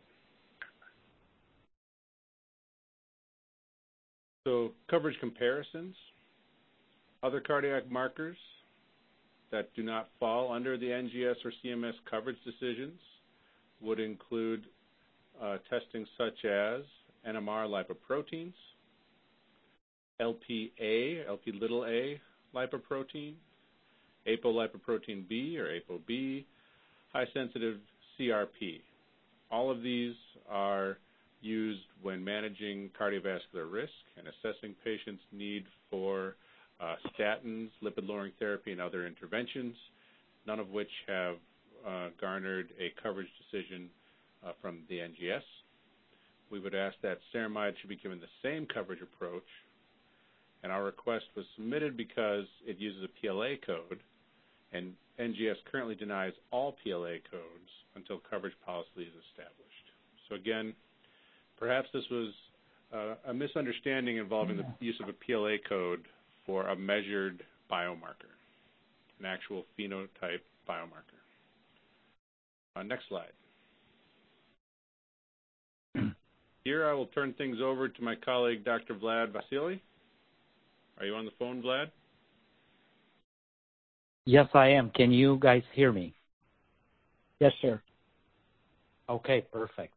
So coverage comparisons, other cardiac markers that do not fall under the NGS or CMS coverage decisions would include testing such as NMR lipoproteins, LPA, Lp(a) lipoprotein, apolipoprotein B or ApoB, high-sensitive CRP. All of these are used when managing cardiovascular risk and assessing patients' need for statins, lipid-lowering therapy, and other interventions, none of which have garnered a coverage decision from the NGS. We would ask that ceramide should be given the same coverage approach, and our request was submitted because it uses a PLA code, and NGS currently denies all PLA codes until coverage policy is established. So again, perhaps this was a misunderstanding involving the use of a PLA code for a measured biomarker, an actual phenotype biomarker. Next slide. Here I will turn things over to my colleague, Dr. Vlad Vasili. Are you on the phone, Vlad? Yes, I am. Can you guys hear me? Yes, sir. Okay, perfect.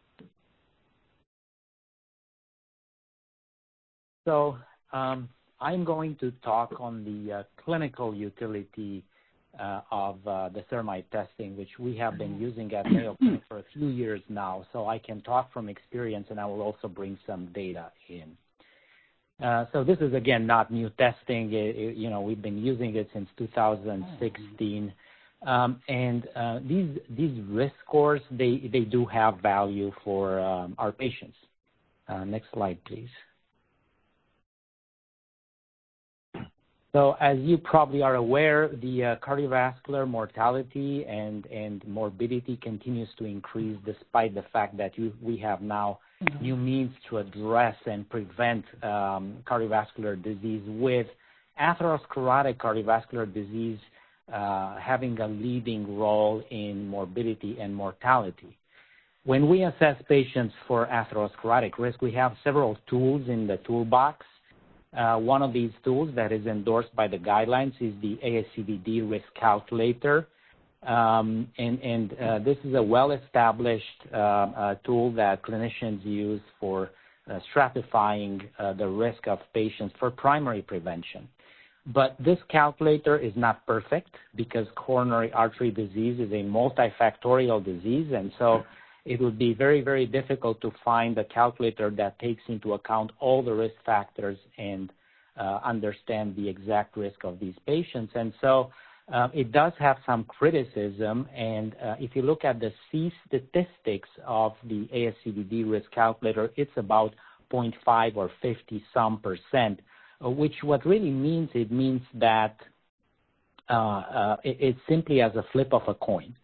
So I'm going to talk on the clinical utility of the ceramide testing, which we have been using at Mayo Clinic for a few years now. So I can talk from experience, and I will also bring some data in. So this is, again, not new testing. We've been using it since 2016. And these risk scores, they do have value for our patients. Next slide, please. So as you probably are aware, the cardiovascular mortality and morbidity continues to increase despite the fact that we have now new means to address and prevent cardiovascular disease, with atherosclerotic cardiovascular disease having a leading role in morbidity and mortality. When we assess patients for atherosclerotic risk, we have several tools in the toolbox. One of these tools that is endorsed by the guidelines is the ASCVD risk calculator. This is a well-established tool that clinicians use for stratifying the risk of patients for primary prevention. But this calculator is not perfect because coronary artery disease is a multifactorial disease, and so it would be very, very difficult to find a calculator that takes into account all the risk factors and understand the exact risk of these patients. And so it does have some criticism, and if you look at the C statistics of the ASCVD risk calculator, it's about 0.5 or 50-some%, which what really means, it means that it's simply as a flip of a coin.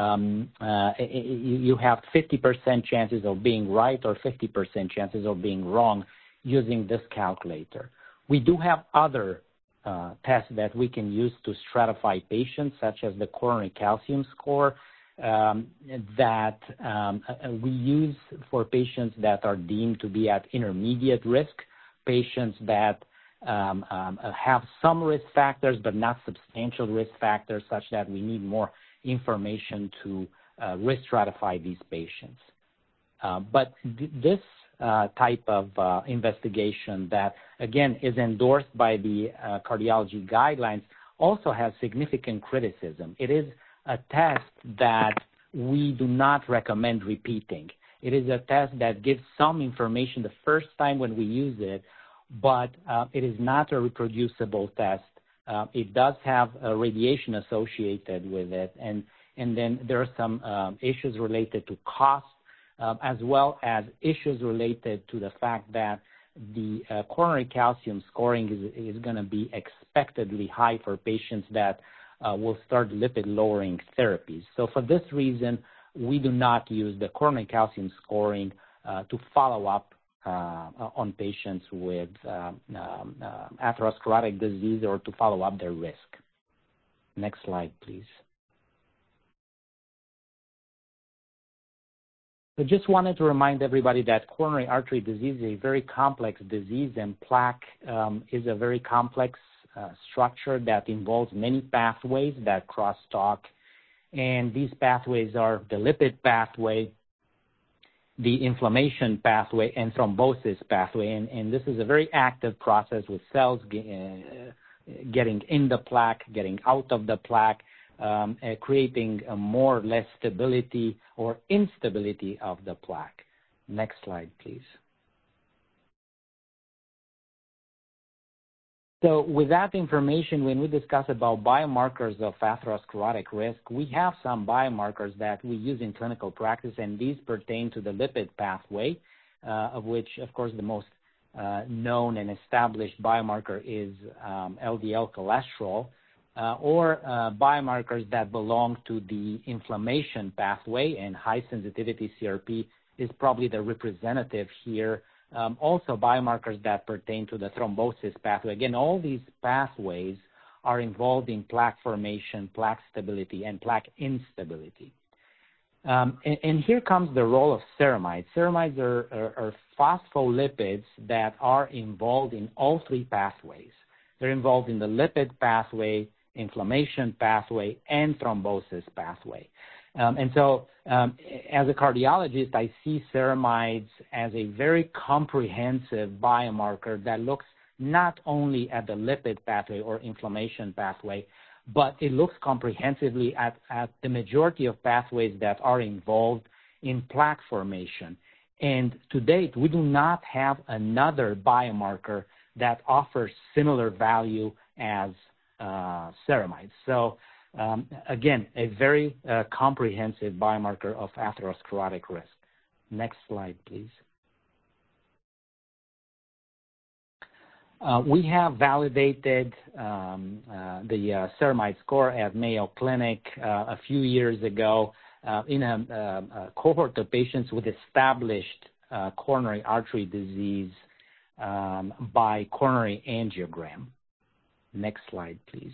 You have 50% chances of being right or 50% chances of being wrong using this calculator. We do have other tests that we can use to stratify patients, such as the coronary calcium score, that we use for patients that are deemed to be at intermediate risk, patients that have some risk factors but not substantial risk factors, such that we need more information to risk stratify these patients. But this type of investigation that, again, is endorsed by the cardiology guidelines also has significant criticism. It is a test that we do not recommend repeating. It is a test that gives some information the first time when we use it, but it is not a reproducible test. It does have radiation associated with it, and then there are some issues related to cost, as well as issues related to the fact that the coronary calcium scoring is going to be expectedly high for patients that will start lipid-lowering therapies. So for this reason, we do not use the coronary calcium scoring to follow up on patients with atherosclerotic disease or to follow up their risk. Next slide, please. I just wanted to remind everybody that coronary artery disease is a very complex disease, and plaque is a very complex structure that involves many pathways that crosstalk. And these pathways are the lipid pathway, the inflammation pathway, and thrombosis pathway. And this is a very active process with cells getting in the plaque, getting out of the plaque, creating a more or less stability or instability of the plaque. Next slide, please. So with that information, when we discuss about biomarkers of atherosclerotic risk, we have some biomarkers that we use in clinical practice, and these pertain to the lipid pathway, of which, of course, the most known and established biomarker is LDL cholesterol, or biomarkers that belong to the inflammation pathway, and high-sensitivity CRP is probably the representative here. Also biomarkers that pertain to the thrombosis pathway. Again, all these pathways are involved in plaque formation, plaque stability, and plaque instability. And here comes the role of ceramides. Ceramides are phospholipids that are involved in all three pathways. They're involved in the lipid pathway, inflammation pathway, and thrombosis pathway. And so as a cardiologist, I see ceramides as a very comprehensive biomarker that looks not only at the lipid pathway or inflammation pathway, but it looks comprehensively at the majority of pathways that are involved in plaque formation. And to date, we do not have another biomarker that offers similar value as ceramides. So again, a very comprehensive biomarker of atherosclerotic risk. Next slide, please. We have validated the ceramide score at Mayo Clinic a few years ago in a cohort of patients with established coronary artery disease by coronary angiogram. Next slide, please.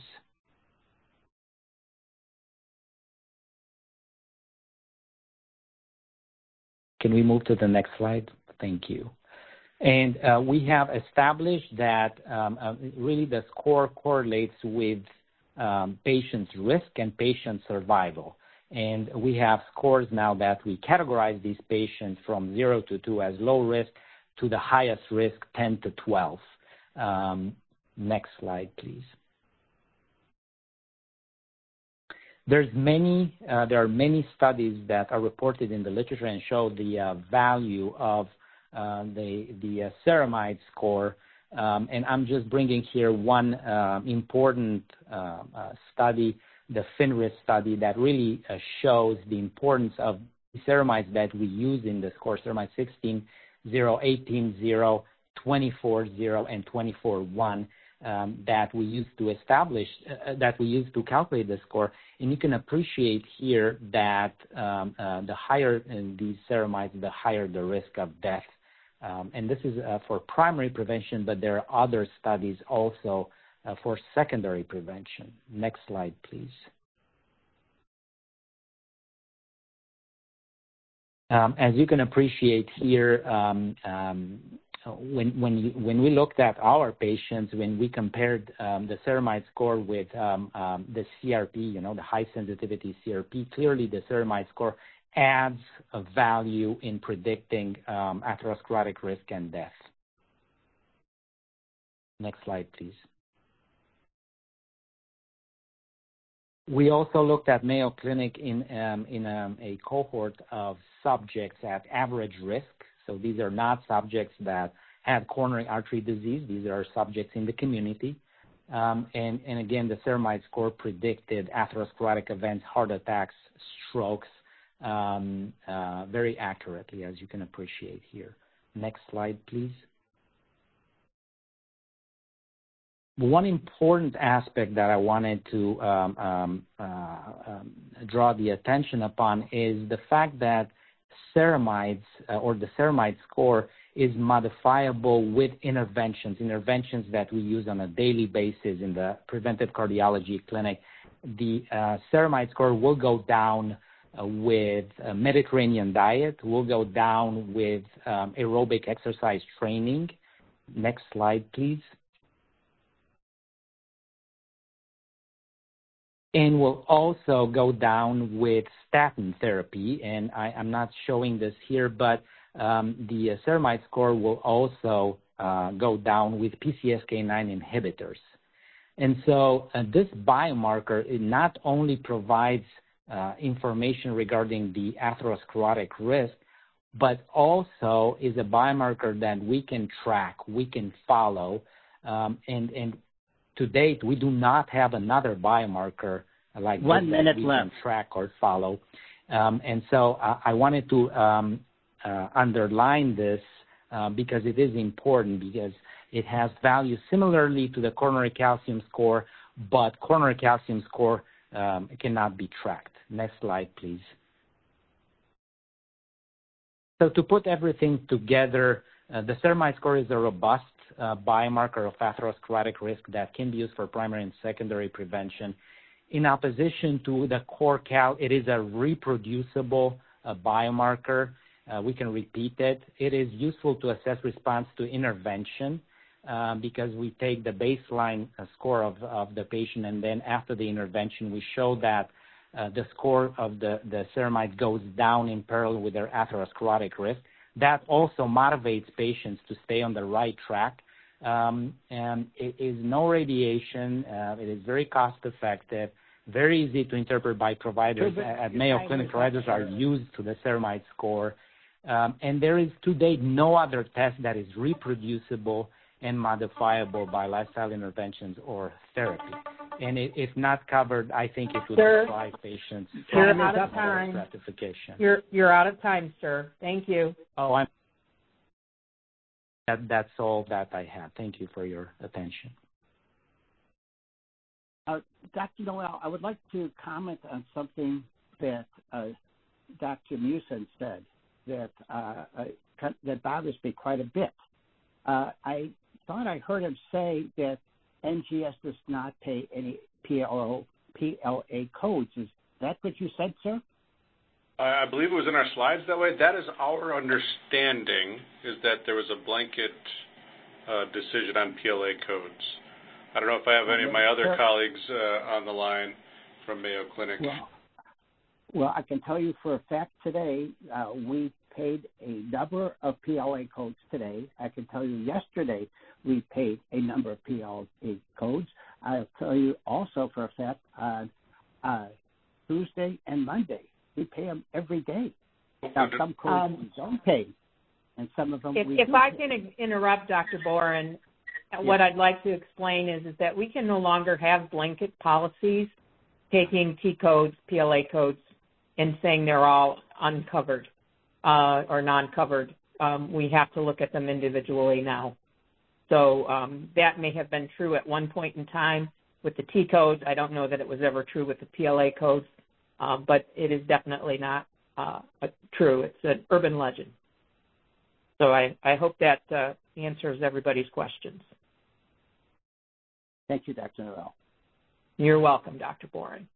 Can we move to the next slide? Thank you. And we have established that really the score correlates with patient's risk and patient survival. And we have scores now that we categorize these patients from 0 to 2 as low risk to the highest risk, 10 to 12. Next slide, please. There are many studies that are reported in the literature and show the value of the ceramide score, and I'm just bringing here one important study, the FINRIS study, that really shows the importance of ceramides that we use in the score, ceramide 16, 0, 18, 0, 24, 0, and 24, 1. That we use to establish, that we use to calculate the score. And you can appreciate here that the higher in these ceramides, the higher the risk of death. And this is for primary prevention, but there are other studies also for secondary prevention. Next slide, please. As you can appreciate here, when we looked at our patients, when we compared the ceramide score with the CRP, the high sensitivity CRP, clearly the ceramide score adds a value in predicting atherosclerotic risk and death. Next slide, please. We also looked at Mayo Clinic in a cohort of subjects at average risk. So these are not subjects that had coronary artery disease. These are subjects in the community. And again, the ceramide score predicted atherosclerotic events, heart attacks, strokes, very accurately, as you can appreciate here. Next slide, please. One important aspect that I wanted to draw the attention upon is the fact that ceramides or the ceramide score is modifiable with interventions that we use on a daily basis in the preventive cardiology clinic. The ceramide score will go down with a Mediterranean diet, will go down with aerobic exercise training. Next slide, please. and will also go down with statin therapy. And I'm not showing this here, but the ceramide score will also go down with PCSK9 inhibitors. And so this biomarker, it not only provides information regarding the atherosclerotic risk, but also is a biomarker that we can track, we can follow, and to date, we do not have another biomarker like this that we can track or follow. And so I wanted to underline this because it is important, because it has value similarly to the coronary calcium score, but coronary calcium score cannot be tracked. Next slide, please. So to put everything together, the ceramide score is a robust biomarker of atherosclerotic risk that can be used for primary and secondary prevention. In opposition to the CoreCal, it is a reproducible biomarker. We can repeat it. It is useful to assess response to intervention because we take the baseline score of the patient, and then after the intervention, we show that the score of the ceramide goes down in parallel with their atherosclerotic risk. That also motivates patients to stay on the right track. And it is no radiation. It is very cost-effective, very easy to interpret by providers. At Mayo Clinic, providers are used to the ceramide score. And there is to date no other test that is reproducible and modifiable by lifestyle interventions or therapy. And if not covered, I think it would deprive patients from out of time. Stratification. You're out of time, sir. Thank you. Oh, that's all that I have. Thank you for your attention. Dr. Noel, I would like to comment on something that Dr. Musin said that bothers me quite a bit. I thought I heard him say that NGS does not pay any PLA codes. Is that what you said, sir? I believe it was in our slides that way. That is our understanding, is that there was a blanket decision on PLA codes. I don't know if I have any of my other colleagues on the line from Mayo Clinic. Well, I can tell you for a fact today, we paid a number of PLA codes today. I can tell you yesterday we paid a number of PLA codes. I'll tell you also for a fact on Tuesday and Monday. We pay them every day. Now, some codes we don't pay, and some of them we do. If I can interrupt, Dr. Boren, what I'd like to explain is that we can no longer have blanket policies taking T codes, PLA codes, and saying they're all uncovered or non-covered. We have to look at them individually now. So that may have been true at one point in time with the T codes. I don't know that it was ever true with the PLA codes, but it is definitely not true. It's an urban legend. So I hope that answers everybody's questions. Thank you, Dr. Noel. You're welcome, Dr. Boren.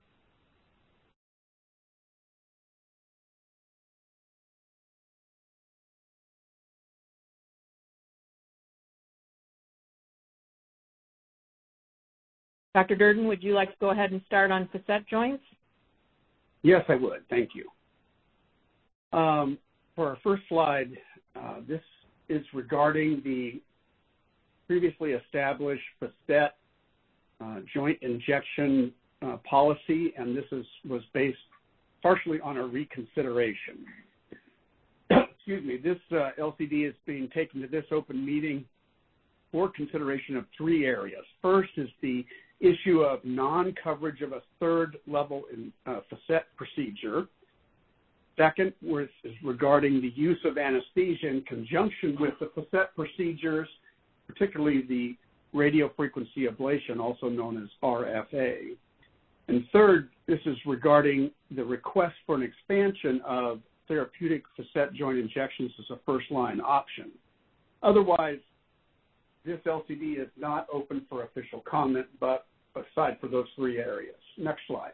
Dr. Durden, would you like to go ahead and start on facet joints? Yes, I would. Thank you. For our first slide, this is regarding the previously established facet joint injection policy, and this was based partially on a reconsideration. Excuse me. This LCD is being taken to this open meeting for consideration of three areas. First is the issue of non-coverage of a third level in facet procedure. Second is regarding the use of anesthesia in conjunction with the facet procedures, particularly the radiofrequency ablation, also known as RFA. And third, this is regarding the request for an expansion of therapeutic facet joint injections as a first-line option. Otherwise, this LCD is not open for official comment, but aside for those three areas. Next slide.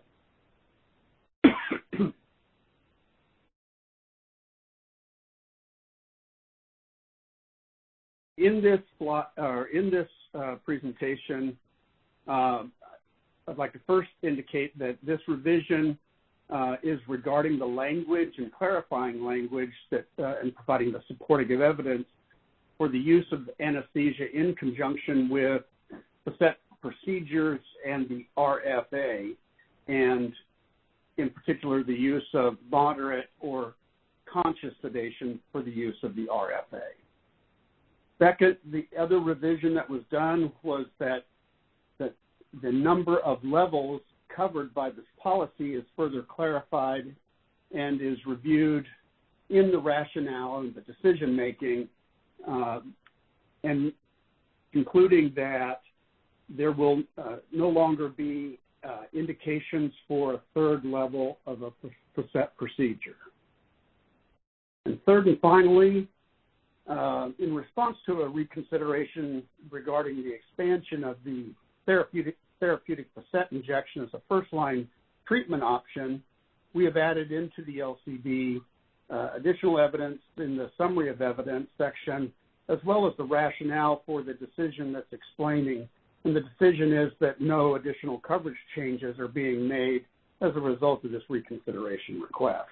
In this presentation, I'd like to first indicate that this revision is regarding the language and clarifying language that and providing the supportive evidence for the use of anesthesia in conjunction with facet procedures and the RFA, and in particular the use of moderate or conscious sedation for the use of the RFA. Second, the other revision that was done was that the number of levels covered by this policy is further clarified and is reviewed in the rationale and the decision-making, and concluding that there will no longer be indications for a third level of a facet procedure. And third and finally, in response to a reconsideration regarding the expansion of the therapeutic facet injection as a first-line treatment option, we have added into the LCD additional evidence in the summary of evidence section, as well as the rationale for the decision that's explaining. And the decision is that no additional coverage changes are being made as a result of this reconsideration request.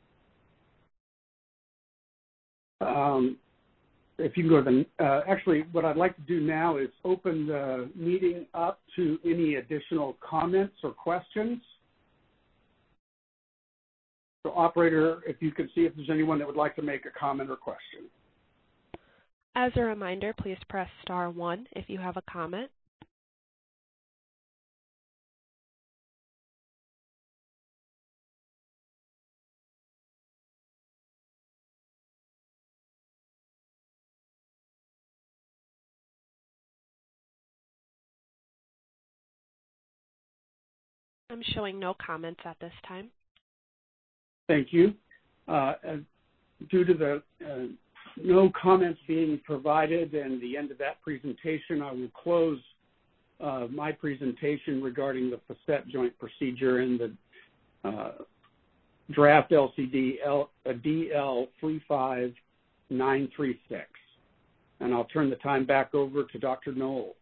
If you can go to the, actually, what I'd like to do now is open the meeting up to any additional comments or questions. So, operator, if you could see if there's anyone that would like to make a comment or question. As a reminder, please press *1 if you have a comment. I'm showing no comments at this time. Thank you. Due to the no comments being provided and the end of that presentation, I will close my presentation regarding the facet joint procedure in the draft LCD DL 35936. And I'll turn the time back over to Dr. Knoll.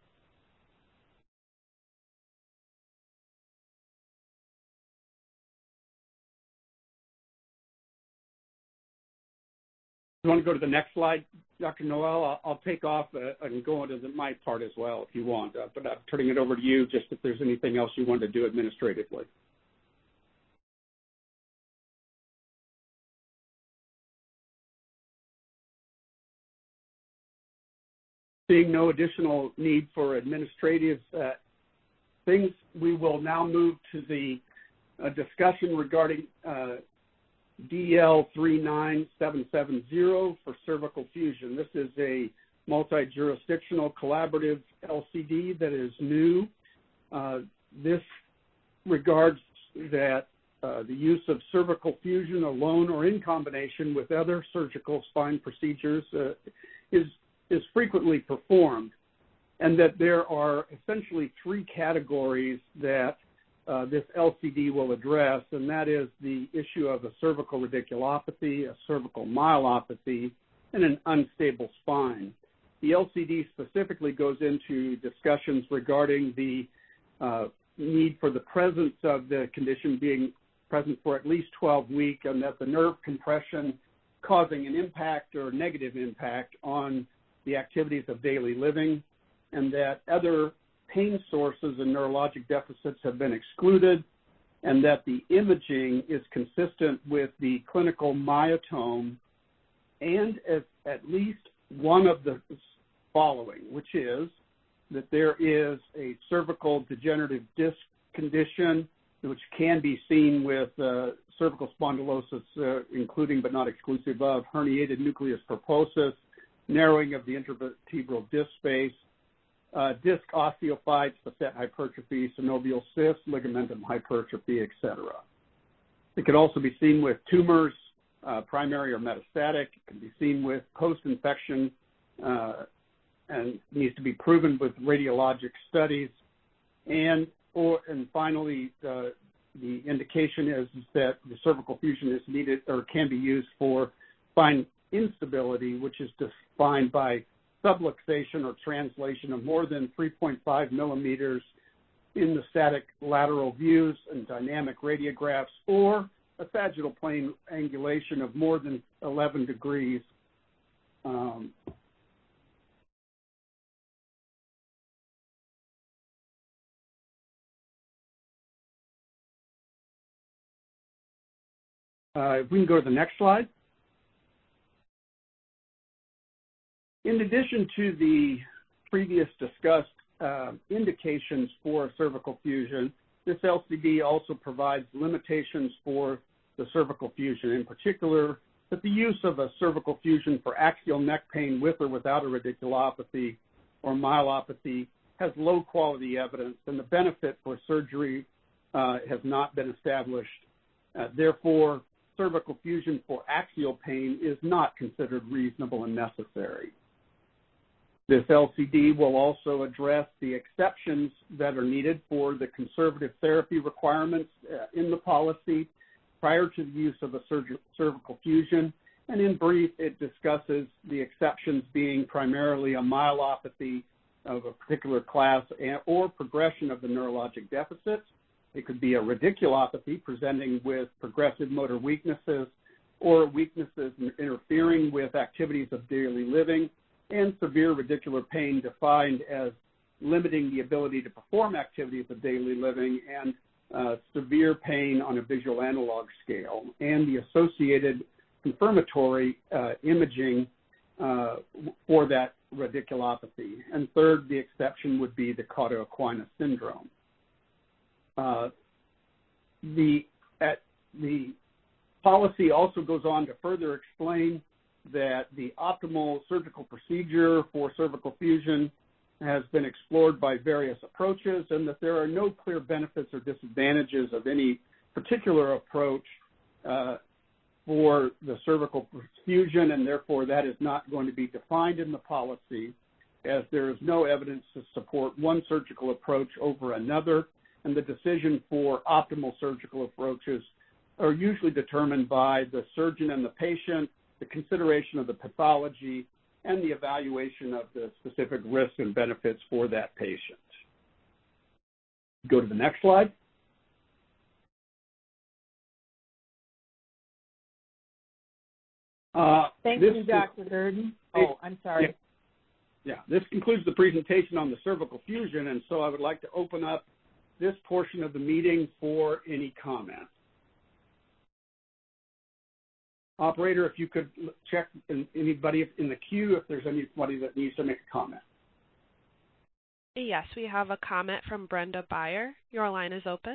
You want to go to the next slide, Dr. Noel? I'll take off and go into my part as well if you want, but I'm turning it over to you just if there's anything else you want to do administratively. Seeing no additional need for administrative things, we will now move to the discussion regarding DL 39770 for cervical fusion. This is a multi-jurisdictional collaborative LCD that is new. This regards that the use of cervical fusion alone or in combination with other surgical spine procedures is frequently performed, and that there are essentially three categories that this LCD will address, and that is the issue of a cervical radiculopathy, a cervical myelopathy, and an unstable spine. The LCD specifically goes into discussions regarding the need for the presence of the condition being present for at least 12 weeks, and that the nerve compression causing an impact or negative impact on the activities of daily living, and that other pain sources and neurologic deficits have been excluded, and that the imaging is consistent with the clinical myotome and at least one of the following, which is that there is a cervical degenerative disc condition which can be seen with cervical spondylosis, including but not exclusive of herniated nucleus pulposus, narrowing of the intervertebral disc space, disc osteophytes, facet hypertrophy, synovial cysts, ligamentum hypertrophy, etc. It can also be seen with tumors, primary or metastatic. It can be seen with post-infection and needs to be proven with radiologic studies. And finally, the indication is that the cervical fusion is needed or can be used for spine instability, which is defined by subluxation or translation of more than 3.5 millimeters in the static lateral views and dynamic radiographs, or a sagittal plane angulation of more than 11 degrees. If we can go to the next slide. In addition to the previous discussed indications for cervical fusion, this LCD also provides limitations for the cervical fusion, in particular that the use of a cervical fusion for axial neck pain with or without a radiculopathy or myelopathy has low quality evidence, and the benefit for surgery has not been established. Therefore, cervical fusion for axial pain is not considered reasonable and necessary. This LCD will also address the exceptions that are needed for the conservative therapy requirements in the policy prior to the use of a cervical fusion. And in brief, it discusses the exceptions being primarily a myelopathy of a particular class or progression of the neurologic deficits. It could be a radiculopathy presenting with progressive motor weaknesses or weaknesses interfering with activities of daily living, and severe radicular pain defined as limiting the ability to perform activities of daily living, and severe pain on a visual analog scale, and the associated confirmatory imaging for that radiculopathy. And third, the exception would be the Cauda-Equina syndrome. The policy also goes on to further explain that the optimal surgical procedure for cervical fusion has been explored by various approaches, and that there are no clear benefits or disadvantages of any particular approach for the cervical fusion, and therefore that is not going to be defined in the policy, as there is no evidence to support one surgical approach over another, and the decision for optimal surgical approaches are usually determined by the surgeon and the patient, the consideration of the pathology, and the evaluation of the specific risks and benefits for that patient. Go to the next slide. Thank you, Dr. Durden. Oh, I'm sorry. Yeah, this concludes the presentation on the cervical fusion, and so I would like to open up this portion of the meeting for any comments. Operator, if you could check anybody in the queue, if there's anybody that needs to make a comment. Yes, we have a comment from Brenda Beyer. Your line is open.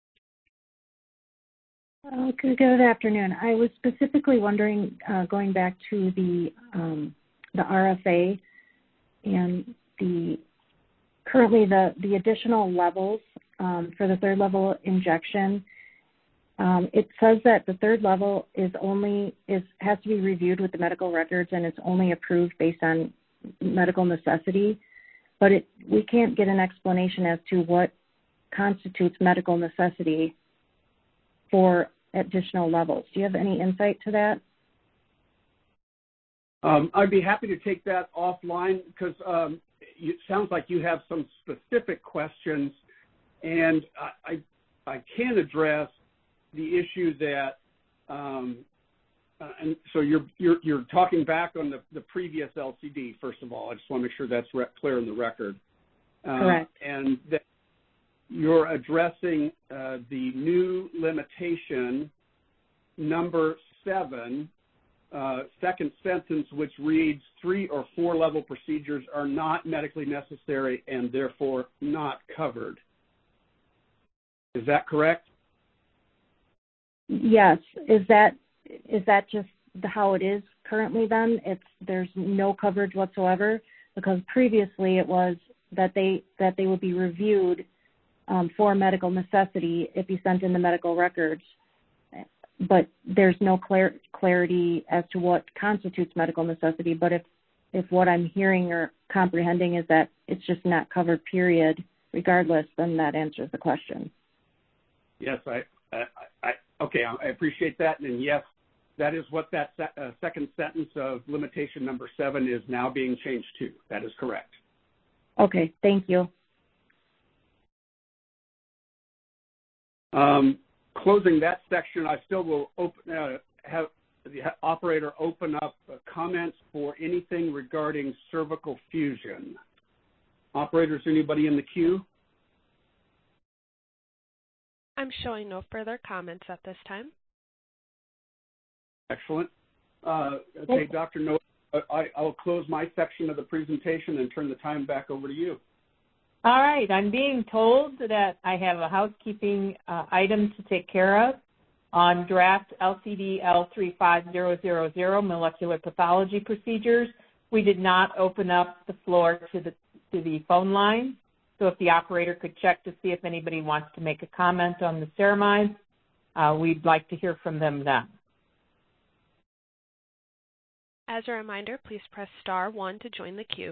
Good afternoon. I was specifically wondering, going back to the RFA and currently the additional levels for the third level injection. It says that the third level has to be reviewed with the medical records, and it's only approved based on medical necessity. But we can't get an explanation as to what constitutes medical necessity for additional levels. Do you have any insight to that? I'd be happy to take that offline, because it sounds like you have some specific questions, and I can address the issue that, and so you're talking back on the previous LCD. First of all, I just want to make sure that's clear in the record. Correct. And that you're addressing the new limitation number 7, second sentence, which reads 3 or 4 level procedures are not medically necessary and therefore not covered. Is that correct? Yes. Is that just how it is currently then? There's no coverage whatsoever? Because previously it was that they would be reviewed for medical necessity if you sent in the medical records, but there's no clarity as to what constitutes medical necessity. But if what I'm hearing or comprehending is that it's just not covered, period, regardless, then that answers the question. Yes, okay, I appreciate that, and yes, that is what that second sentence of limitation number 7 is now being changed to. That is correct. Okay, thank you. Closing that section, I still will have the operator open up comments for anything regarding cervical fusion. Operator, is anybody in the queue? I'm showing no further comments at this time. Excellent. Okay, Dr. Noel, I'll close my section of the presentation and turn the time back over to you. All right. I'm being told that I have a housekeeping item to take care of on draft LCD L35000 molecular pathology procedures. We did not open up the floor to the phone line. So if the operator could check to see if anybody wants to make a comment on the ceramides, we'd like to hear from them now. As a reminder, please press star 1 to join the queue.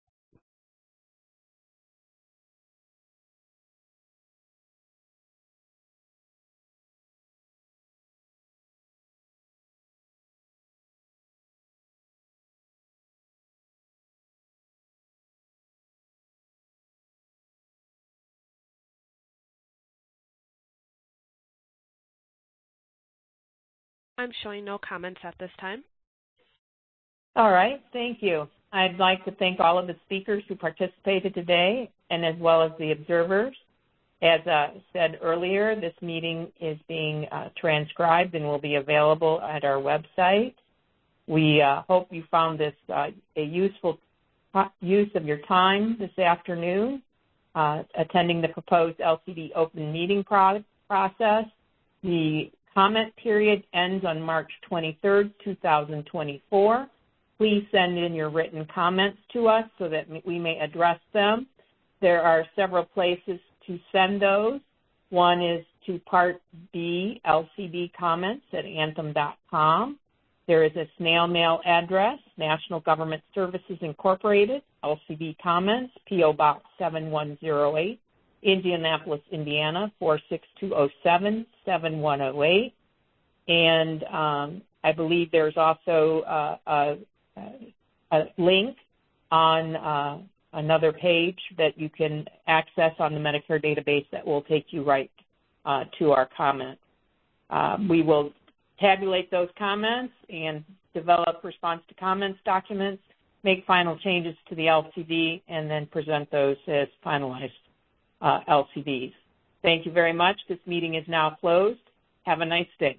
I'm showing no comments at this time. All right, thank you. I'd like to thank all of the speakers who participated today and as well as the observers. As said earlier, this meeting is being transcribed and will be available at our website. We hope you found this a useful use of your time this afternoon, attending the proposed LCD open meeting process. The comment period ends on March 23rd, 2024. Please send in your written comments to us so that we may address them. There are several places to send those. One is to Part B, LCD comments at anthem.com. There is a snail mail address, National Government Services Incorporated, LCD comments, P.O. Box 7108, Indianapolis, Indiana, 46207, 7108. And I believe there's also a link on another page that you can access on the Medicare database that will take you right to our comment. We will tabulate those comments and develop response to comments documents, make final changes to the LCD, and then present those as finalized LCDs. Thank you very much. This meeting is now closed. Have a nice day.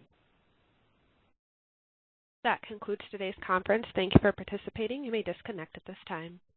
That concludes today's conference. Thank you for participating. You may disconnect at this time.